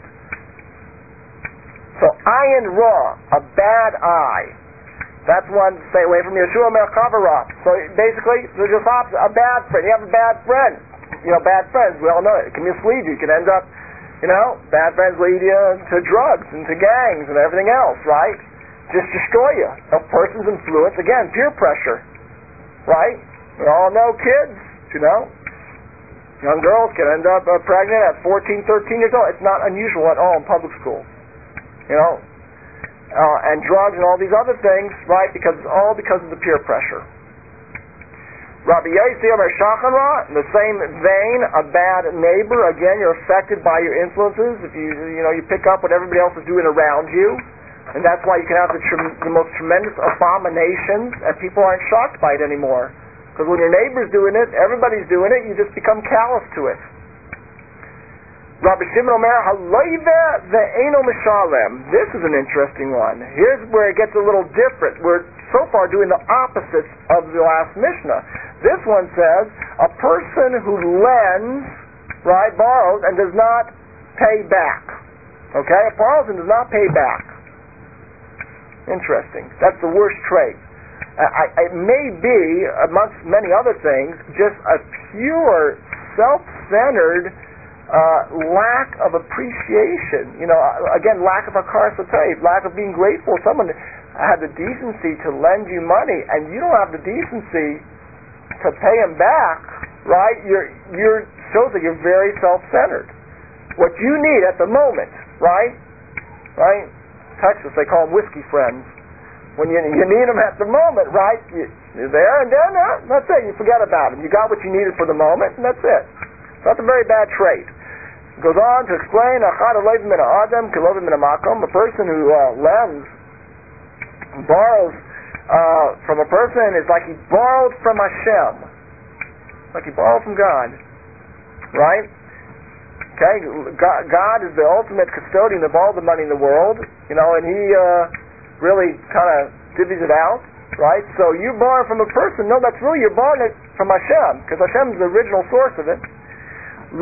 So ayin ra, a bad eye. That's one to stay away from. Yeshua merchavara. So basically, they're just opposite. A bad friend. You have a bad friend. Bad friends, we all know it. It can mislead you. You can end up, bad friends lead you to drugs and to gangs and everything else, right? Just destroy you. A person's influence, again, peer pressure, right? We all know kids, young girls can end up pregnant at 14, 13 years old. It's not unusual at all in public school, and drugs and all these other things, right? Because it's all because of the peer pressure. Rabbi Yossi Omer Shachanra, in the same vein, a bad neighbor. Again, you're affected by your influences. If you pick up what everybody else is doing around you, and that's why you can have the most tremendous abominations, and people aren't shocked by it anymore. Because when your neighbor's doing it, everybody's doing it, you just become callous to it. Rabbi Shimon Omer Halayve ve'eno mishalem. This is an interesting one. Here's where it gets a little different. We're so far doing the opposites of the last Mishnah. This one says a person who lends, right, borrows and does not pay back. Okay, borrows and does not pay back. Interesting. That's the worst trait. It may be, amongst many other things, just a pure self-centered lack of appreciation. Again, lack of akar-satay, lack of being grateful. Someone had the decency to lend you money, and you don't have the decency to pay him back, right? You're shows that you're very self-centered. What you need at the moment, right? Texas, they call them whiskey friends. When you need them at the moment, right? You're there, and then that's it. You forget about them. You got what you needed for the moment, and that's it. So that's a very bad trait. It goes on to explain, a person who lends, borrows from a person is like he borrowed from Hashem. Like he borrowed from God. Right? Okay? God is the ultimate custodian of all the money in the world, and He really kind of divvies it out, right? So you borrow from a person, no, that's really, you're borrowing it from Hashem, because Hashem is the original source of it. A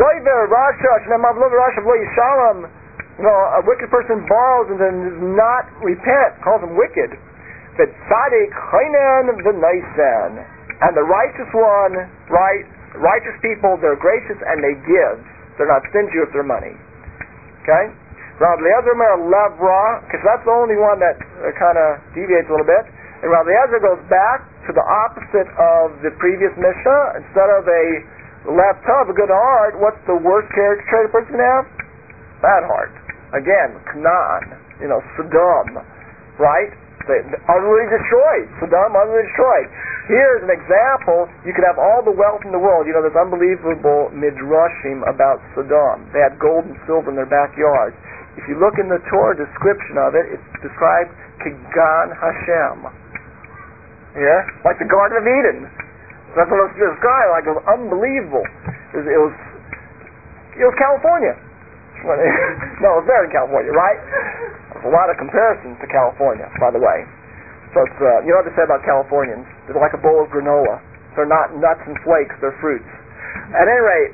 wicked person borrows and then does not repent, calls him wicked. But tzaddik chaynan v'naisan, and the righteous one, right? Righteous people, they're gracious and they give. They're not stingy with their money. Okay? Rav Eliezer Omer levra, because that's the only one that kind of deviates a little bit. And Rav Eliezer goes back to the opposite of the previous Mishnah. Instead of a left tov, a good heart, what's the worst character trait a person can have? Bad heart. Again, Canaan, Sodom, right? They utterly destroyed. Sodom utterly destroyed. Here's an example. You could have all the wealth in the world. There's unbelievable midrashim about Sodom. They had gold and silver in their backyards. If you look in the Torah description of it, it's described Kigan Hashem. Yeah? Like the Garden of Eden. That's what it's described. Like, it was unbelievable. It was California. No, it was there in California, right? There's a lot of comparisons to California, by the way. So it's, you know what they say about Californians? They're like a bowl of granola. They're not nuts and flakes, they're fruits. At any rate,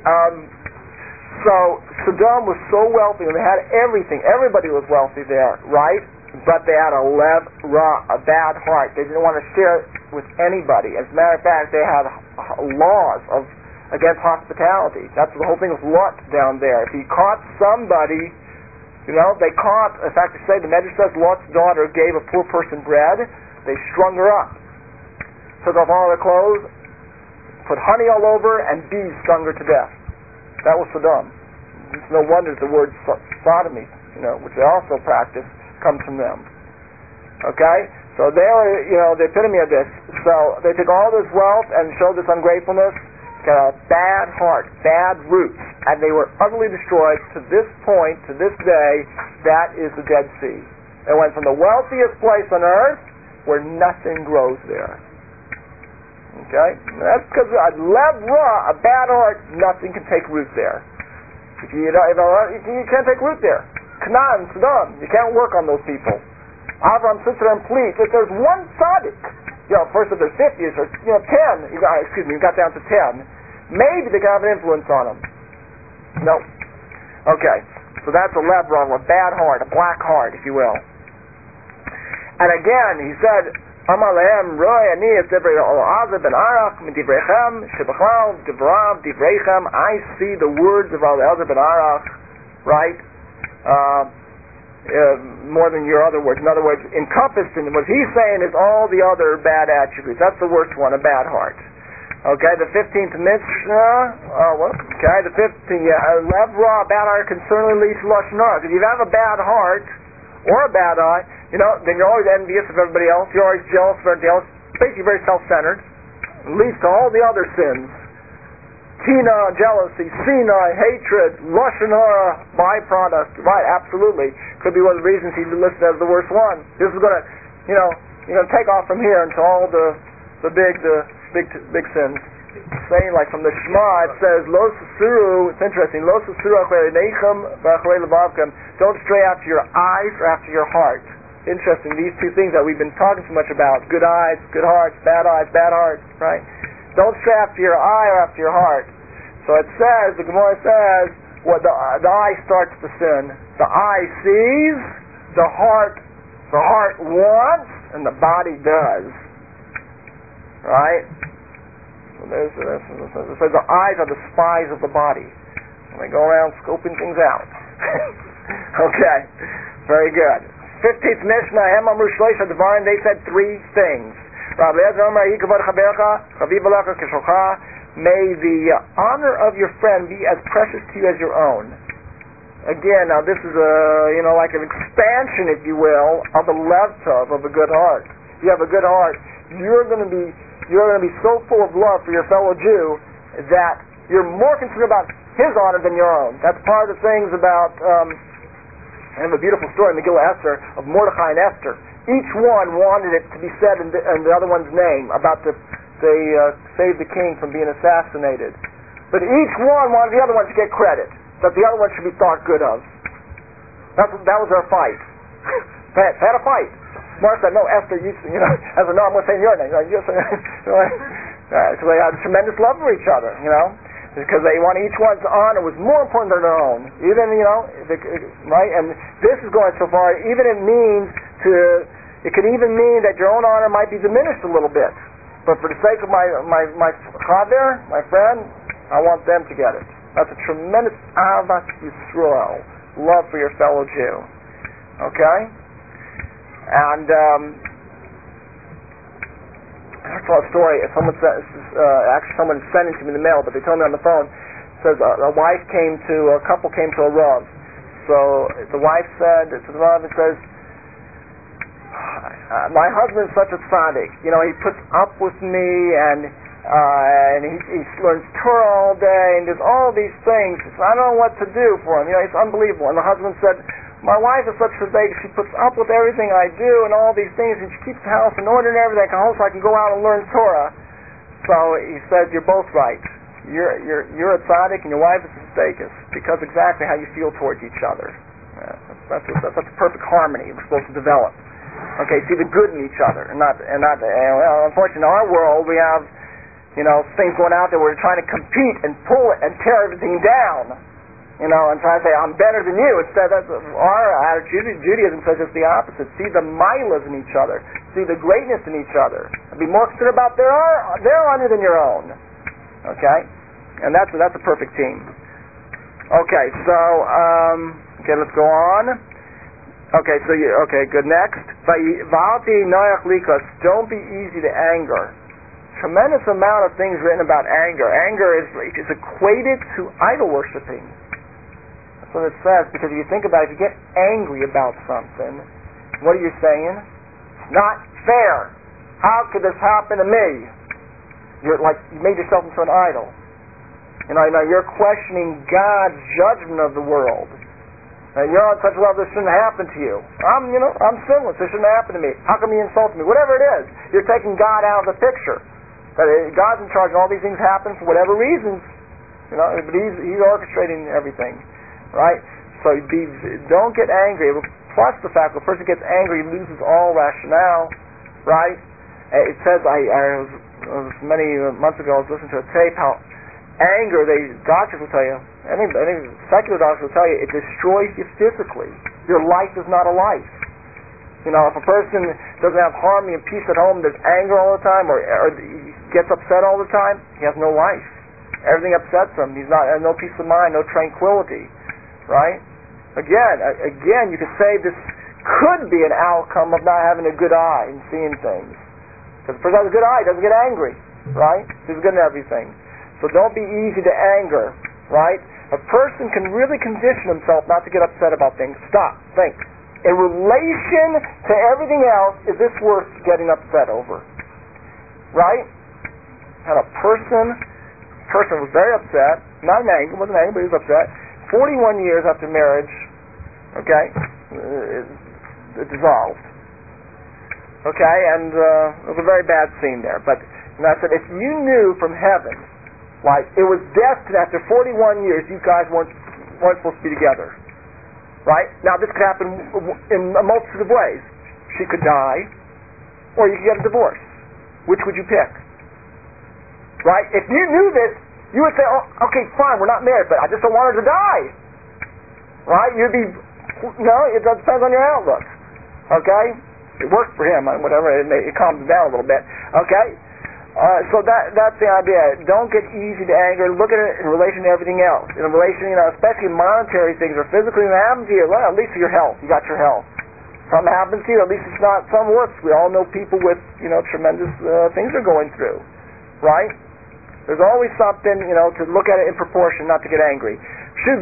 so Sodom was so wealthy and they had everything. Everybody was wealthy there, right? But they had a lev ra, a bad heart. They didn't want to share it with anybody. As a matter of fact, they had laws against hospitality. That's the whole thing with Lot down there. If he caught somebody, they caught, in fact, they say, the Medrash says Lot's daughter gave a poor person bread. They strung her up, took off all her clothes, put honey all over, and bees stung her to death. That was Sodom. It's no wonder the word sodomy, which they also practice, comes from them. Okay? So they were, the epitome of this. So they took all this wealth and showed this ungratefulness, got a bad heart, bad roots, and they were utterly destroyed. To this point, to this day, that is the Dead Sea. It went from the wealthiest place on earth, where nothing grows there. Okay? That's because a lev ra, a bad heart, nothing can take root there. You can't take root there. Canaan, Sodom, you can't work on those people. Avram sits there and pleads. If there's one tzaddik, first if there's 50, if there's 10, you got down to 10, maybe they can have an influence on them. No. Okay, so that's a lev ra, a bad heart, a black heart, if you will. And again, he said, Amar lehem roi ani es divrei Elazar ben Arach min divreichem shebachal divreichem. I see the words of Elazar ben Arach, right? More than your other words. In other words, encompassed in what he's saying is all the other bad attributes. That's the worst one, a bad heart. Okay, the 15th Mishnah. The 15th, lev ra, bad heart can certainly lead to lashon hara. If you have a bad heart or a bad eye, then you're always envious of everybody else. You're always jealous of everybody else. Basically, very self-centered. It leads to all the other sins: tina, jealousy, sina, hatred, lashon hara, byproduct. Right? Absolutely, could be one of the reasons he listed as the worst one. This is going to, take off from here into all the big sins. Saying like from the Shema, it says, "Lo susuru." It's interesting. "Lo susuru achrei neicham v'achrei lebavkem." Don't stray after your eyes or after your heart. Interesting. These two things that we've been talking so much about: good eyes, good hearts; bad eyes, bad hearts. Right? Don't stray after your eye or after your heart. So it says, the Gemara says, what the eye starts to sin. The eye sees, the heart wants, and the body does. Right? It says the eyes are the spies of the body. And they go around scoping things out. Okay, very good. 15th Mishnah, Hem Amru Shloisha Devarim, they said three things. May the honor of your friend be as precious to you as your own. Again, now this is like an expansion, if you will, of the lev tov of a good heart. If you have a good heart, you're going to be so full of love for your fellow Jew that you're more concerned about his honor than your own. That's part of the things about, I have a beautiful story in Megillah Esther of Mordechai and Esther. Each one wanted it to be said in the other one's name about they saved the king from being assassinated. But each one wanted the other one to get credit, that the other one should be thought good of. That was their fight. They had a fight. Mark said, "No, Esther, I said, no, I'm going to say your name." So they had tremendous love for each other, because they wanted each one's honor was more important than their own. Even, right? And this is going so far, it can even mean that your own honor might be diminished a little bit. But for the sake of my chaver, my friend, I want them to get it. That's a tremendous ahavas Yisrael, love for your fellow Jew. Okay? And I saw a story. Someone sent it to me in the mail, but they told me on the phone. It says a couple came to a Rav. So the wife said to the Rav, it says, "My husband's such a tzaddik. He puts up with me, and he learns Torah all day, and does all these things. So I don't know what to do for him. It's unbelievable." And the husband said, "My wife is such a tzaddik. She puts up with everything I do and all these things, and she keeps the house in order and everything. So I can go out and learn Torah." So he said, "You're both right. You're a tzaddik, and your wife is a tzaddik, because exactly how you feel towards each other. That's a perfect harmony we're supposed to develop. Okay, see the good in each other, and not. Unfortunately, in our world, we have things going out there where we're trying to compete and pull it and tear everything down. And try to say, I'm better than you. Instead, that's our attitude. Judaism says just the opposite. See the milas in each other. See the greatness in each other. And be more concerned about their honor than your own. Okay? And that's a perfect team. Okay, so, let's go on. Okay, good. Next. Don't be easy to anger. Tremendous amount of things written about anger. Anger is equated to idol worshiping. That's what it says, because if you think about it, if you get angry about something, what are you saying? It's not fair. How could this happen to me? You made yourself into an idol. You're questioning God's judgment of the world. And you're on such a level, this shouldn't happen to you. I'm sinless. This shouldn't happen to me. How come you insult me? Whatever it is, you're taking God out of the picture. That God's in charge, and all these things happen for whatever reasons, but He's orchestrating everything, right? So don't get angry. Plus the fact that a person gets angry, he loses all rationale, right? It says, I was many months ago, I was listening to a tape how anger, doctors will tell you, any secular doctor will tell you, it destroys you physically. Your life is not a life. If a person doesn't have harmony and peace at home, there's anger all the time, or gets upset all the time, he has no life. Everything upsets him. He's not no peace of mind, no tranquility, right? Again, you could say this could be an outcome of not having a good eye and seeing things. Because the person has a good eye, doesn't get angry, right? He's good in everything. So don't be easy to anger, right? A person can really condition himself not to get upset about things. Stop, think. In relation to everything else, is this worth getting upset over? Right? Had a person was very upset, not angry, wasn't angry, but he was upset. 41 years after marriage, okay, it dissolved. Okay, and it was a very bad scene there. But I said, if you knew from heaven, like it was destined after 41 years, you guys weren't supposed to be together. Right? Now this could happen in a multitude of ways. She could die, or you could get a divorce. Which would you pick? Right? If you knew this, you would say, oh, okay, fine, we're not married, but I just don't want her to die. Right? You'd be, it depends on your outlook. Okay? It worked for him, whatever, it calms him down a little bit. Okay? So that's the idea. Don't get easy to anger. Look at it in relation to everything else. In relation, especially monetary things or physically, when it happens to you, well, at least for your health. You got your health. Something happens to you, at least it's not some worse. We all know people with, tremendous things they're going through. Right? There's always something, to look at it in proportion, not to get angry. Do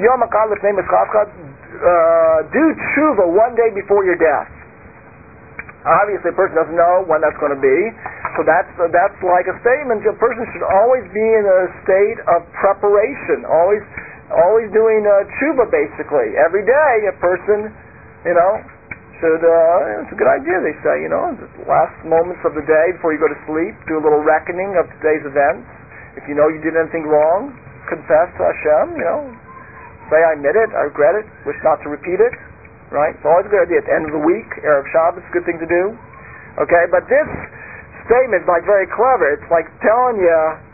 tshuva one day before your death. Obviously, a person doesn't know when that's going to be, so that's like a statement. A person should always be in a state of preparation, always doing tshuva. Basically, every day a person, should. It's a good idea. They say, the last moments of the day before you go to sleep, do a little reckoning of today's events. If you know you did anything wrong, confess to Hashem. Say I admit it, I regret it, wish not to repeat it. Right? It's always a good idea. At the end of the week, Erev Shabbos, a good thing to do. Okay? But this statement is very clever. It's like telling you,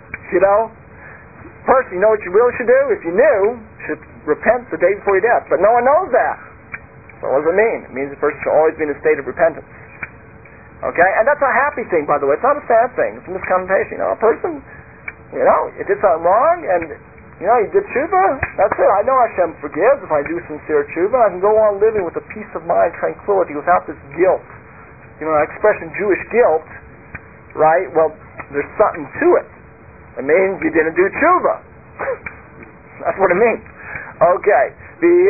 first, you know what you really should do? If you knew, you should repent the day before your death. But no one knows that. So what does it mean? It means the person should always be in a state of repentance. Okay? And that's a happy thing, by the way. It's not a sad thing. It's a misconnotation. A person, it did something wrong, and you did tshuva, that's it. I know Hashem forgives if I do sincere tshuva. I can go on living with a peace of mind, tranquility, without this guilt. That expression, Jewish guilt, right? Well, there's something to it. It means you didn't do tshuva. That's what it means. Okay. Be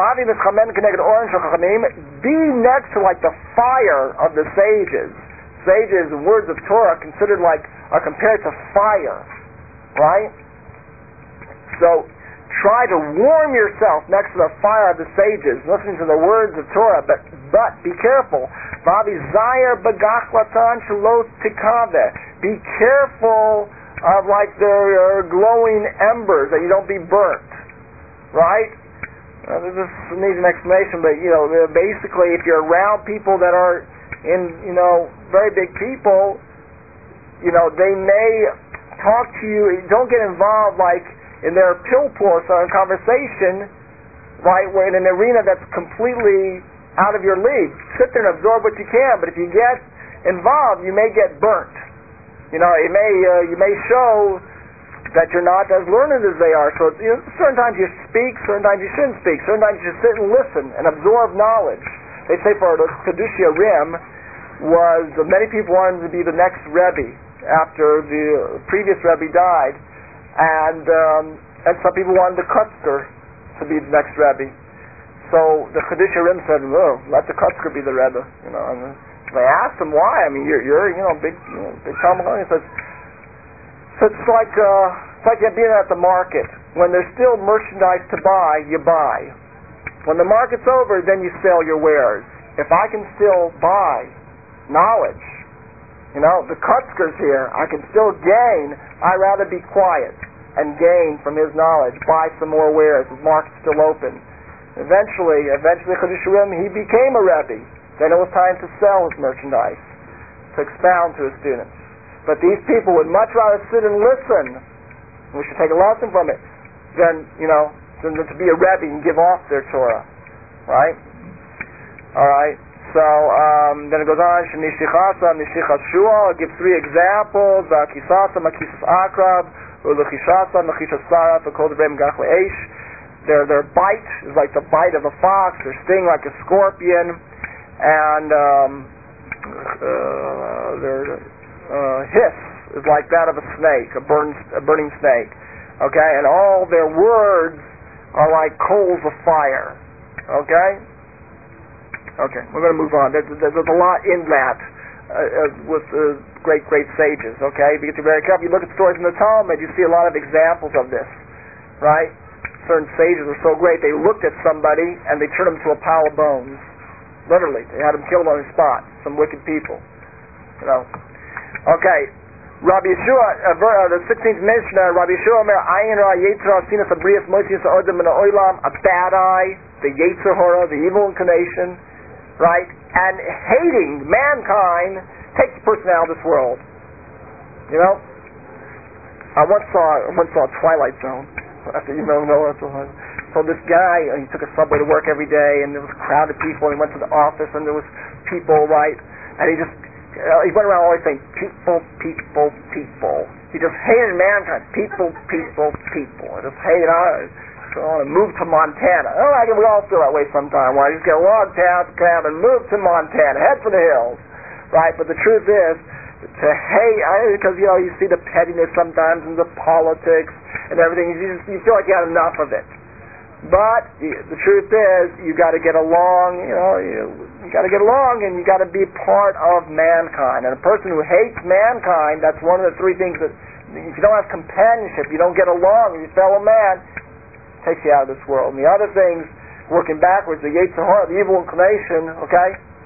next to like the fire of the sages. Sages, the words of Torah, are compared to fire. Right? So try to warm yourself next to the fire of the sages, listening to the words of Torah, but be careful. Be careful of like their glowing embers, that you don't be burnt. Right? This needs an explanation, but basically, if you're around people that are in very big people, they may talk to you. Don't get involved like in their pillpours or conversation, right, where in an arena that's completely out of your league. Sit there and absorb what you can, but if you get involved, you may get burnt. You may show that you're not as learned as they are. So certain times you speak, certain times you shouldn't speak, certain times you should sit and listen and absorb knowledge. They say for the Kedushia Rim was many people wanted to be the next Rebbe after the previous Rebbe died. And some people wanted the Kutzker to be the next Rebbe. So the Kedushia Rim said, let the Kutzker be the Rebbe. And they asked him why. I mean, you're big Talmud. He says, so it's like you're being at the market. When there's still merchandise to buy, you buy. When the market's over, then you sell your wares. If I can still buy knowledge, The Kutzker's here. I can still gain. I'd rather be quiet and gain from his knowledge, buy some more wares. His market's still open. Eventually, Chiddushei HaRim, he became a Rebbe. Then it was time to sell his merchandise, to expound to his students. But these people would much rather sit and listen. We should take a lesson from it than to be a Rebbe and give off their Torah, right? All right. So then it goes on. Shemishichasa, mishichas shua. I'll give 3 examples. Kisasa, makisas akrab, ulechishasa, mechishas saraf, akol devrei megach le'esh. Their bite is like the bite of a fox. Their sting like a scorpion, and their hiss is like that of a snake, a burning snake. Okay, and all their words are like coals of fire. Okay. Okay, we're going to move on. There's a lot in that with great sages. Okay, because you're very careful. You look at stories in the Talmud, you see a lot of examples of this, right? Certain sages were so great, they looked at somebody and they turned them to a pile of bones. Literally, they had them killed on the spot. Some wicked people. Okay, Rabbi Yeshua, the 16th Mishnah. Rabbi Yeshua Omer, Ayin Ra Yetzer Sinas Abrias Moisius Odem Min Oilam, a bad eye, the Yetzer Hara, the evil inclination. Right? And hating mankind takes the person out of this world. I once saw Twilight Zone. After so this guy, he took a subway to work every day, and there was a crowd of people, and he went to the office, and there was people, right? And he went around always saying, people, people, people. He just hated mankind. People, people, people. I just hated So I want to move to Montana. We all feel that way sometime. Why just get a log cab and move to Montana, head for the hills, right? But the truth is, to hate, because you see the pettiness sometimes in the politics and everything. You feel like you had enough of it. But the truth is, you got to get along. You got to get along, and you got to be part of mankind. And a person who hates mankind, that's one of the 3 things that, if you don't have companionship, you don't get along with your fellow man, takes you out of this world. And the other things, working backwards, the Yetzer Hara, the evil inclination, okay,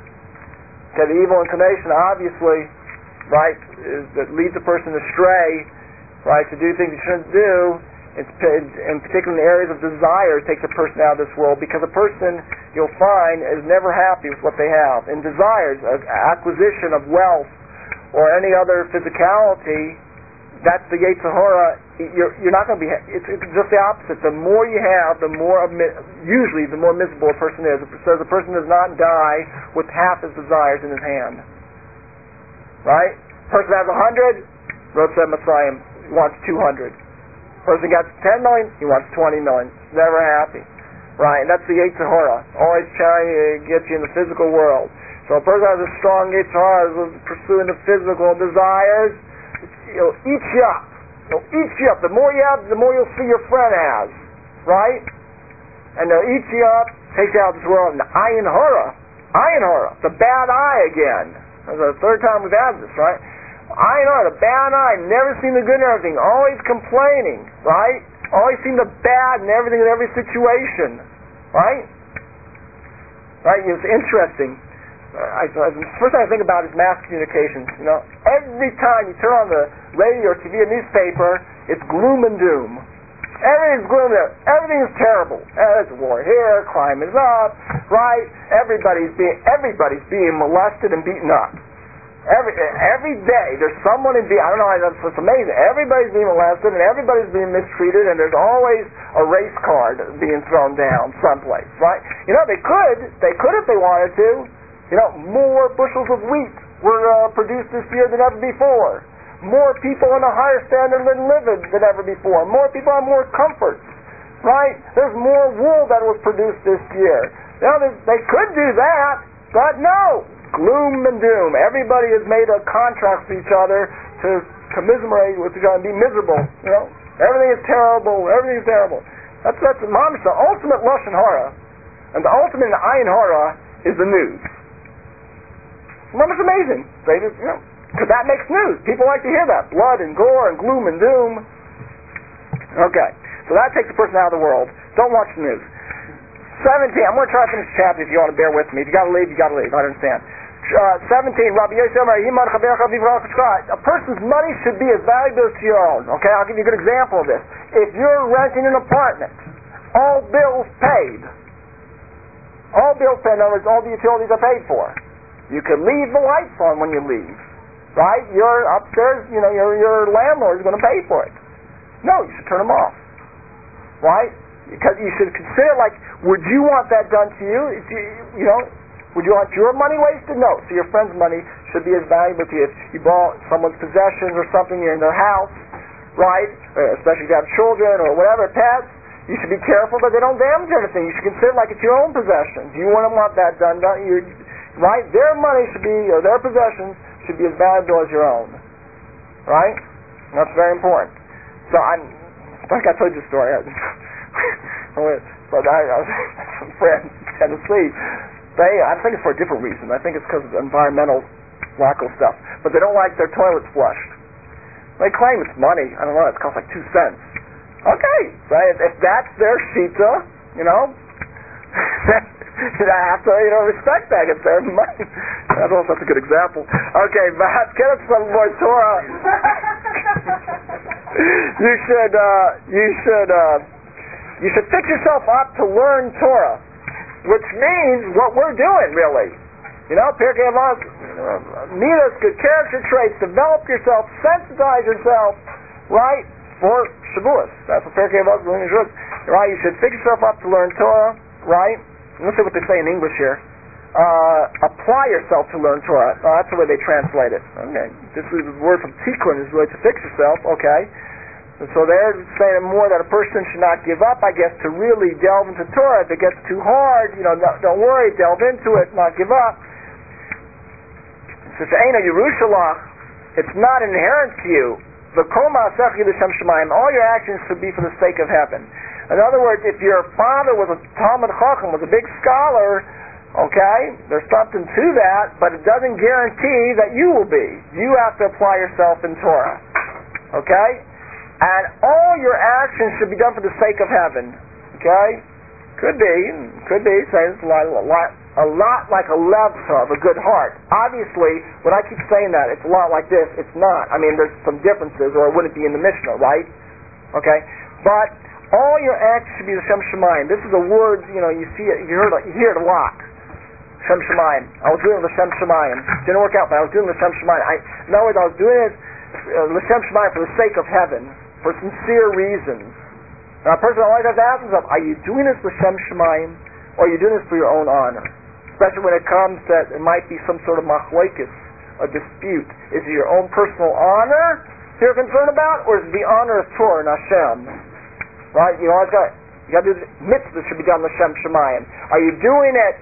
the evil inclination, obviously, right, that leads a person astray, right, to do things he shouldn't do, in particular in the areas of desire, takes a person out of this world, because a person, you'll find, is never happy with what they have. In desires, acquisition of wealth, or any other physicality, that's the Yetzer Hara. You're not going to be. It's just the opposite. The more you have, usually the more miserable a person is. It says a person does not die with half his desires in his hand. Right? Person has 100. Rotzeh Messiah wants 200. Person got 10 million. He wants 20 million. Never happy. Right? And that's the Yetzer Hara. Always trying to get you in the physical world. So a person has a strong Yetzer Hara, pursuing the physical desires. It'll eat you up. It'll eat you up. The more you have, the more you'll see your friend has. Right? And they'll eat you up, take you out of this world. And Ayin Hara, the bad eye again. That's the 3rd time we've had this, right? Ayin Hara, the bad eye, never seen the good in everything, always complaining, right? Always seen the bad in everything, in every situation, right? Right? It's interesting. First thing I think about is mass communications. Every time you turn on the radio or TV or newspaper, it's gloom and doom. Everything's gloom there. Everything is terrible. There's war here, crime is up, right? Everybody's being molested and beaten up. Every day there's someone I don't know, it's amazing. Everybody's being molested and everybody's being mistreated, and there's always a race card being thrown down someplace, right? They could if they wanted to. More bushels of wheat were produced this year than ever before. More people on a higher standard than living than ever before. More people have more comforts, right? There's more wool that was produced this year. They could do that, but no. Gloom and doom. Everybody has made a contract with each other to commiserate with each other and be miserable. Everything is terrible. Everything is terrible. That's mamish, the ultimate Lashon Hara, and the ultimate Ayin Hara is the news. It's amazing. Because that makes news. People like to hear that. Blood and gore and gloom and doom. Okay. So that takes the person out of the world. Don't watch the news. 17. I'm going to try to finish the chapter if you want to bear with me. If you got to leave, you got to leave. I understand. 17, Rabbi Yosef Omer, a person's money should be as valuable as your own. Okay, I'll give you a good example of this. If you're renting an apartment, all bills paid. All bills paid, in other words, all the utilities are paid for. You can leave the lights on when you leave. Right? You're upstairs, your landlord is going to pay for it. No, you should turn them off. Right? Because you should consider, would you want that done to you? Would you want your money wasted? No. So your friend's money should be as valuable to you. If you bought someone's possessions or something, you're in their house, right? Especially if you have children or whatever, pets, you should be careful that they don't damage anything. You should consider it's your own possessions. You wouldn't want that done, right? Their money should be, or their possessions should be as valuable as your own. Right? And that's very important. So I think I told you a story. But I was some friends in Tennessee. I think it's for a different reason. I think it's because of environmental local stuff. But they don't like their toilets flushed. They claim it's money. I don't know. It costs 2 cents. Okay, right? If that's their shita, I have to, respect that. If they're money, I don't know if that's a good example. Okay, but get us some more Torah. You should fix yourself up to learn Torah. Which means what we're doing, really. Pirkei Avos, midas, good character traits, develop yourself, sensitize yourself, right, for Shavuos. That's what Pirkei Avos is doing. Right, you should fix yourself up to learn Torah, right? Let's see what they say in English here. Apply yourself to learn Torah. That's the way they translate it. Okay, this is the word from Tikkun is really to fix yourself, okay. And so they're saying more that a person should not give up, I guess, to really delve into Torah. If it gets too hard, don't worry, delve into it, not give up. So it's not inherent to you. All your actions should be for the sake of heaven. In other words, if your father was a Talmud Chacham, was a big scholar, okay, there's something to that, but it doesn't guarantee that you will be. You have to apply yourself in Torah. Okay? And all your actions should be done for the sake of heaven. Okay? Could be. Saying it's a lot like a levtov, a good heart. Obviously, when I keep saying that, it's a lot like this. It's not. I mean, there's some differences, or it wouldn't be in the Mishnah, right? Okay? But all your actions should be L'Shem Shemayim. This is a word, you see it, you hear it a lot. L'Shem Shemayim. I was doing L'Shem Shemayim. Didn't work out, but I was doing L'Shem Shemayim. In other words, I was doing it L'Shem Shemayim for the sake of heaven. For sincere reasons. Now, a person always has to ask himself, are you doing this L'Shem Shemayim, or are you doing this for your own honor? Especially when it comes that it might be some sort of machlokes, a dispute. Is it your own personal honor you're concerned about, or is it the honor of Torah and Hashem? Right? You always got to do the mitzvah should be done L'Shem Shemayim. Are you doing it,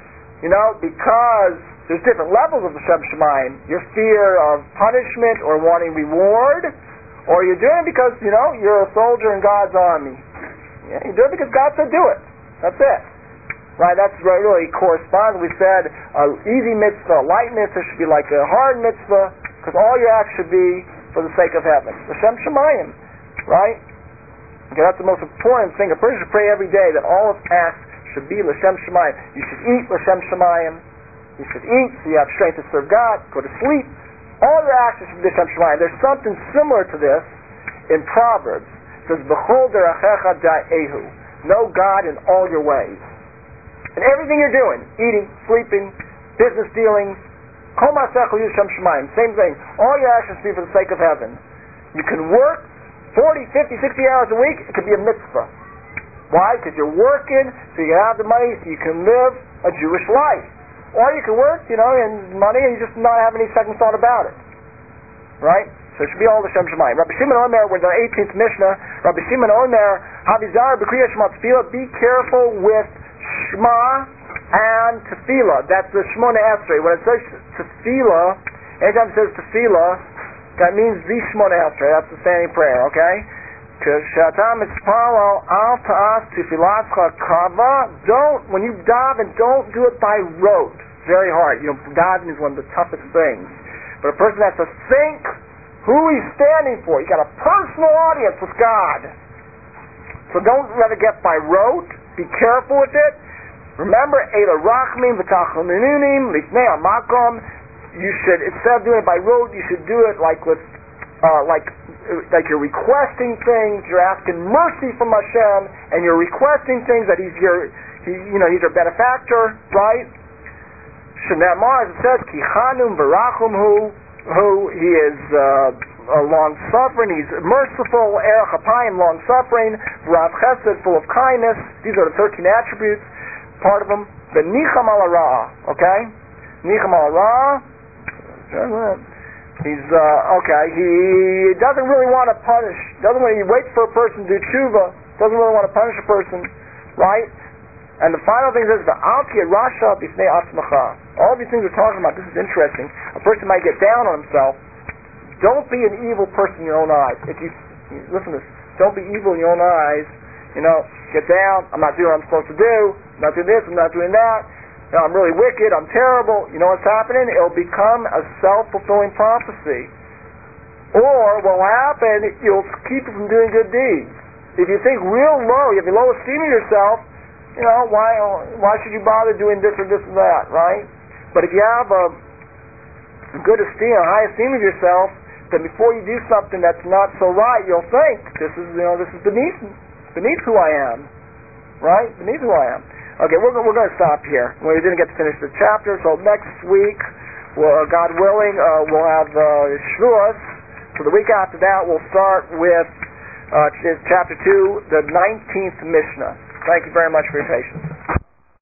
because there's different levels of L'Shem Shemayim? Your fear of punishment or wanting reward? Or you're doing it because, you're a soldier in God's army. Yeah, you do it because God said do it. That's it. Right, that's really corresponds. We said easy mitzvah, light mitzvah should be like a hard mitzvah, because all your acts should be for the sake of heaven. L'Shem Shemayim. Right? Okay, that's the most important thing. A person should pray every day that all his acts should be L'Shem Shemayim. You should eat L'Shem Shemayim. You should eat so you have strength to serve God. Go to sleep. All your actions should be L'Shem Shemayim. There's something similar to this in Proverbs. It says, B'chol derachecha da'ehu. Know God in all your ways. In everything you're doing, eating, sleeping, business dealings, kol ma'asecha L'Shem Shemayim. Same thing. All your actions should be for the sake of heaven. You can work 40, 50, 60 hours a week. It could be a mitzvah. Why? Because you're working so you have the money so you can live a Jewish life. Or you can work, and money, and you just not have any second thought about it. Right? So it should be all L'Shem Shemayim. Rabbi Shimon Omer, with the 18th Mishnah, Rabbi Shimon Omer, Havizar b'kriyas Shema Tefillah, be careful with Shema and Tefillah. That's the Shmona Esrei. When it says Tefillah, anytime it says Tefillah, that means the Shmona Esrei. That's the standing prayer, okay? Don't, when you daven, don't do it by rote. Very hard. Davening is one of the toughest things. But a person has to think who he's standing for. You got a personal audience with God. So don't let it get by rote. Be careful with it. Remember, Eila Rachmim v'Tachanunim Lifnei HaMakom. you should, instead of doing it by rote, you should do it like with, like you're requesting things, you're asking mercy from Hashem, and you're requesting things that He's your benefactor, right? Shenamar, as it says, Ki Chanum Barachum who He is long-suffering, He's merciful, Erech Apayim, long-suffering, Rav Chesed, full of kindness. These are the 13 attributes, part of them. The Nicham al Hara, okay? Nicham al Hara, He's, he doesn't really want to punish, he waits for a person to do tshuva, doesn't really want to punish a person, right? And the final thing is, the Alki Rasha Bifnei Atzmacha. All these things we're talking about, this is interesting. A person might get down on himself. Don't be an evil person in your own eyes. If you listen to this, don't be evil in your own eyes. Get down. I'm not doing what I'm supposed to do. I'm not doing this. I'm not doing that. I'm really wicked. I'm terrible. You know what's happening? It'll become a self-fulfilling prophecy. Or what will happen? You'll keep you from doing good deeds. If you think real low, you have a low esteem of yourself. Why should you bother doing this or this or that, right? But if you have a good esteem, a high esteem of yourself, then before you do something that's not so right, you'll think, this is beneath who I am, right? Beneath who I am. Okay, we're going to stop here. We didn't get to finish the chapter, so next week, God willing, we'll have Shavuos. So the week after that, we'll start with chapter 2, the 19th Mishnah. Thank you very much for your patience.